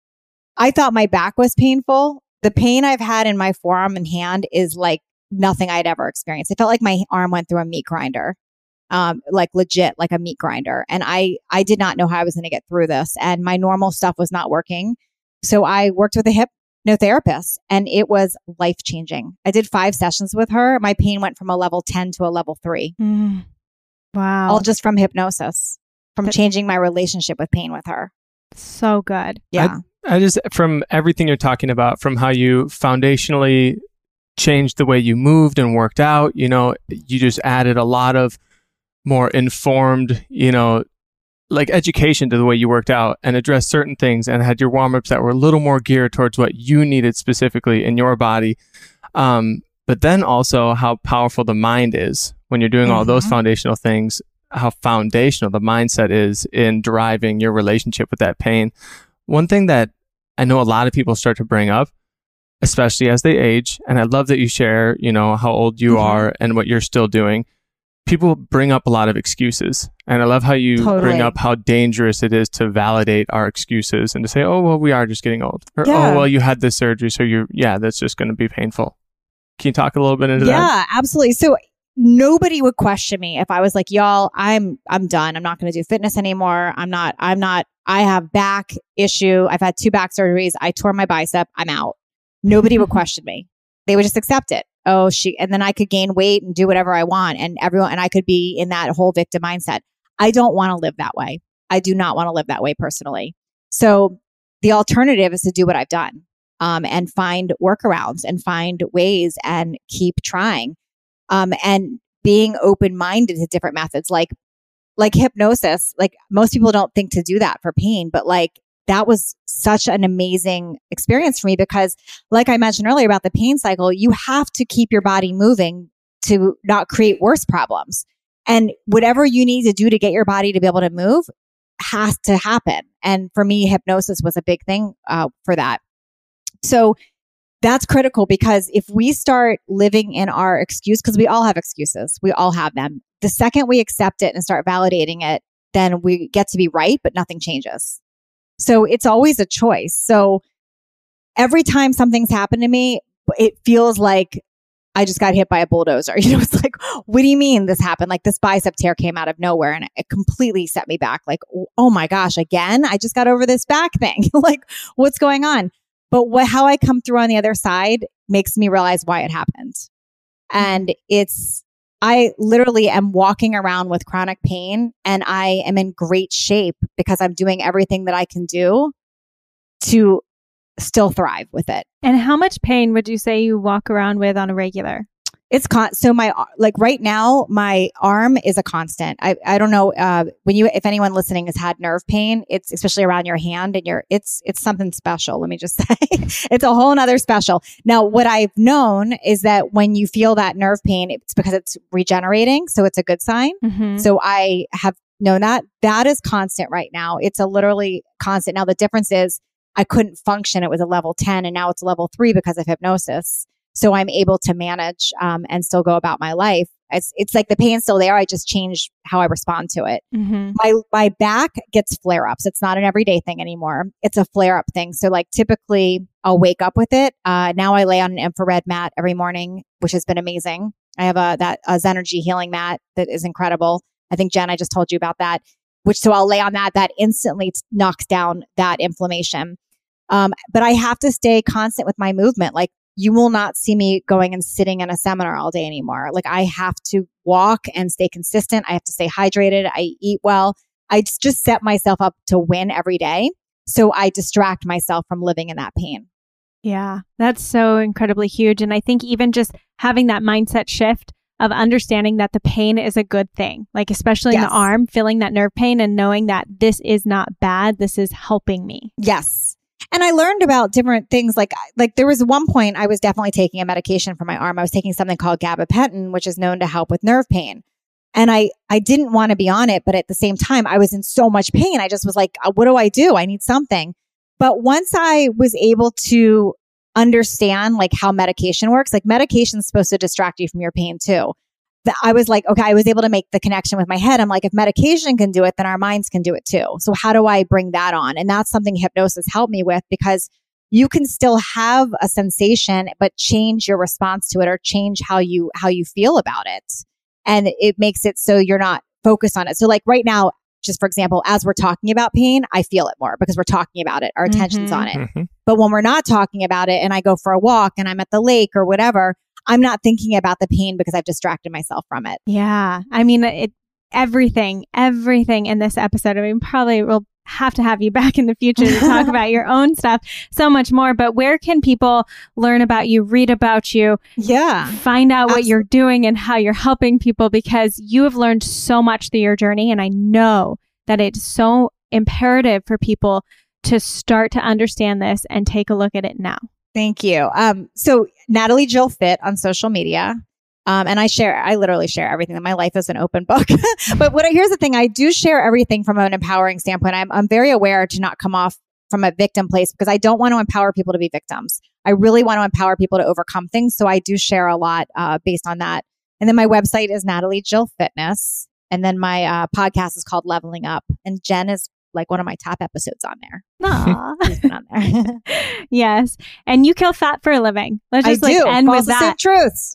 I thought my back was painful. The pain I've had in my forearm and hand is like nothing I'd ever experienced. It felt like my arm went through a meat grinder, um, like legit, like a meat grinder. And I, I did not know how I was going to get through this. And my normal stuff was not working. So I worked with a hip no therapist and it was life changing. I did five sessions with her. My pain went from a level ten to a level three. Mm. Wow. All just from hypnosis, from That's changing my relationship with pain with her. So good. Yeah. I, I just, from everything you're talking about, from how you foundationally changed the way you moved and worked out, you know, you just added a lot of more informed, you know, like education to the way you worked out and addressed certain things and had your warm-ups that were a little more geared towards what you needed specifically in your body. Um, but then also how powerful the mind is when you're doing mm-hmm. all those foundational things, how foundational the mindset is in driving your relationship with that pain. One thing that I know a lot of people start to bring up, especially as they age, and I love that you share, you know, how old you mm-hmm. are and what you're still doing. People bring up a lot of excuses. And I love how you totally. bring up how dangerous it is to validate our excuses and to say, oh, well, we are just getting old. Or, yeah. oh, well, you had this surgery. So you're, yeah, that's just going to be painful. Can you talk a little bit into yeah, that? Yeah, absolutely. So nobody would question me if I was like, y'all, I'm, I'm done. I'm not going to do fitness anymore. I'm not, I'm not, I have back issue. I've had two back surgeries. I tore my bicep. I'm out. Nobody would question me. They would just accept it. Oh, she, and then I could gain weight and do whatever I want. And everyone, and I could be in that whole victim mindset. I don't want to live that way. I do not want to live that way personally. So the alternative is to do what I've done, um, and find workarounds and find ways and keep trying, um, and being open-minded to different methods, like, like hypnosis. Like most people don't think to do that for pain, but like, that was such an amazing experience for me because like I mentioned earlier about the pain cycle, you have to keep your body moving to not create worse problems. And whatever you need to do to get your body to be able to move has to happen. And for me, hypnosis was a big thing uh, for that. So that's critical because if we start living in our excuse, because we all have excuses, we all have them. The second we accept it and start validating it, then we get to be right, but nothing changes. So it's always a choice. So every time something's happened to me, it feels like I just got hit by a bulldozer. You know, it's like, what do you mean this happened? Like this bicep tear came out of nowhere and it completely set me back. Like, oh my gosh, again, I just got over this back thing. Like, what's going on? But what, how I come through on the other side makes me realize why it happened. And it's, I literally am walking around with chronic pain and I am in great shape because I'm doing everything that I can do to still thrive with it. And how much pain would you say you walk around with on a regular? It's con- so my, like right now, my arm is a constant. I, I don't know, uh, when you, if anyone listening has had nerve pain, it's especially around your hand and your, it's, it's something special. Let me just say it's a whole nother special. Now, what I've known is that when you feel that nerve pain, it's because it's regenerating. So it's a good sign. Mm-hmm. So I have known that that is constant right now. It's a literally constant. Now, the difference is I couldn't function. It was a level ten and now it's a level three because of hypnosis. So I'm able to manage um, and still go about my life. It's it's like the pain's still there. I just change how I respond to it. Mm-hmm. My my back gets flare-ups. It's not an everyday thing anymore. It's a flare-up thing. So like typically I'll wake up with it. Uh, now I lay on an infrared mat every morning, which has been amazing. I have a that a Zenergy healing mat that is incredible. I think Jen, I just told you about that. which so I'll lay on that. That instantly knocks down that inflammation. Um, but I have to stay constant with my movement. Like you will not see me going and sitting in a seminar all day anymore. Like I have to walk and stay consistent. I have to stay hydrated. I eat well. I just set myself up to win every day. So I distract myself from living in that pain. Yeah, that's so incredibly huge. And I think even just having that mindset shift of understanding that the pain is a good thing, like especially yes. in the arm, feeling that nerve pain and knowing that this is not bad, this is helping me. Yes. And I learned about different things. Like, like there was one point I was definitely taking a medication for my arm. I was taking something called gabapentin, which is known to help with nerve pain. And I, I didn't want to be on it, but at the same time, I was in so much pain. I just was like, what do I do? I need something. But once I was able to understand like how medication works, like medication is supposed to distract you from your pain too. That I was like, okay, I was able to make the connection with my head. I'm like, if medication can do it, then our minds can do it too. So how do I bring that on? And that's something hypnosis helped me with, because you can still have a sensation, but change your response to it or change how you, how you feel about it. And it makes it so you're not focused on it. So like right now, just for example, as we're talking about pain, I feel it more because we're talking about it. Our attention's Mm-hmm. on it. Mm-hmm. But when we're not talking about it and I go for a walk and I'm at the lake or whatever, I'm not thinking about the pain because I've distracted myself from it. Yeah. I mean, it, everything, everything in this episode, I mean, probably we'll have to have you back in the future to talk about your own stuff so much more. But where can people learn about you, read about you, Yeah. find out what Absolutely. you're doing and how you're helping people? Because you have learned so much through your journey. And I know that it's so imperative for people to start to understand this and take a look at it now. Thank you. Um, so Natalie Jill Fit on social media. Um, and I share, I literally share everything. My life is an open book. But what, here's the thing. I do share everything from an empowering standpoint. I'm, I'm very aware to not come off from a victim place because I don't want to empower people to be victims. I really want to empower people to overcome things. So I do share a lot uh, based on that. And then my website is Natalie Jill Fitness. And then my uh, podcast is called Leveling Up. And Jen is like one of my top episodes on there. Aw. She's been on there. Yes. And you kill fat for a living. Let's I just like do. end False with that. assumed truths.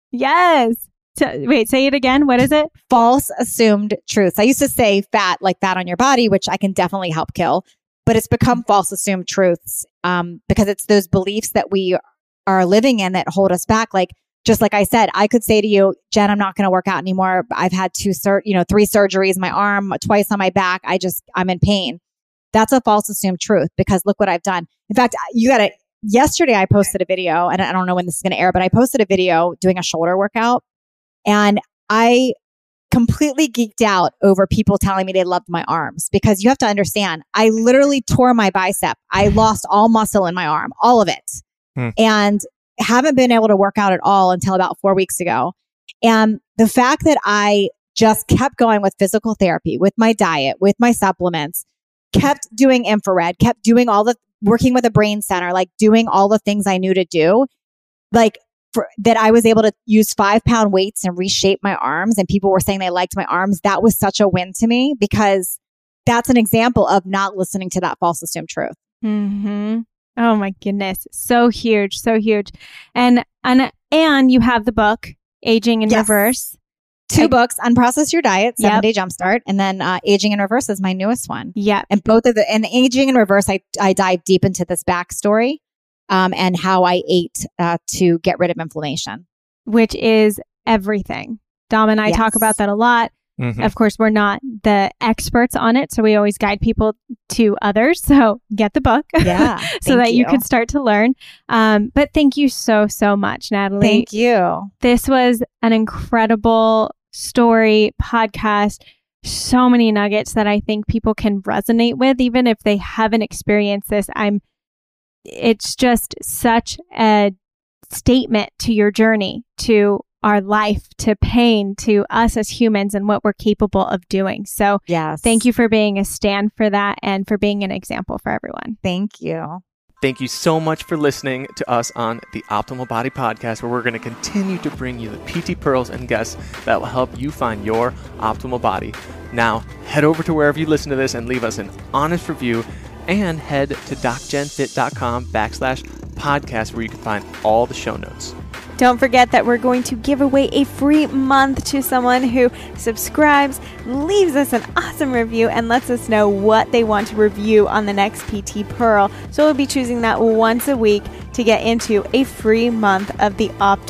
Yes. So, wait, say it again. What is it? False assumed truths. I used to say fat, like fat on your body, which I can definitely help kill, but it's become false assumed truths um, because it's those beliefs that we are living in that hold us back. Like, just like I said, I could say to you, Jen, I'm not going to work out anymore. I've had two, sur- you know, three surgeries, my arm, twice on my back. I just, I'm in pain. That's a false assumed truth because look what I've done. In fact, you got to, yesterday I posted a video and I don't know when this is going to air, but I posted a video doing a shoulder workout and I completely geeked out over people telling me they loved my arms because you have to understand, I literally tore my bicep. I lost all muscle in my arm, all of it. Hmm. And haven't been able to work out at all until about four weeks ago. And the fact that I just kept going with physical therapy, with my diet, with my supplements, kept doing infrared, kept doing all the working with a brain center, like doing all the things I knew to do, like for, that I was able to use five pound weights and reshape my arms. And people were saying they liked my arms. That was such a win to me because that's an example of not listening to that false assumed truth. Mm-hmm. Oh my goodness. So huge. So huge. And, and, and you have the book, Aging in Yes. Reverse. Two I, books, Unprocess Your Diet, Seven Yep. Day Jumpstart, and then uh, Aging in Reverse is my newest one. Yeah. And both of the, and Aging in Reverse, I, I dive deep into this backstory um, and how I ate uh, to get rid of inflammation. Which is everything. Dom and I Yes. talk about that a lot. Mm-hmm. Of course, we're not the experts on it, so we always guide people to others. So get the book Yeah. so thank that you. you could start to learn. Um, but thank you so, so much, Natalie. Thank you. This was an incredible story, podcast, so many nuggets that I think people can resonate with, even if they haven't experienced this. I'm, it's just such a statement to your journey, to our life, to pain, to us as humans and what we're capable of doing. So Yes. thank you for being a stand for that and for being an example for everyone. Thank you. Thank you so much for listening to us on the Optimal Body Podcast, where we're going to continue to bring you the P T pearls and guests that will help you find your optimal body. Now, head over to wherever you listen to this and leave us an honest review, and head to docgenfit.com backslash podcast where you can find all the show notes. Don't forget that we're going to give away a free month to someone who subscribes, leaves us an awesome review, and lets us know what they want to review on the next P T Pearl. So we'll be choosing that once a week to get into a free month of the Optimal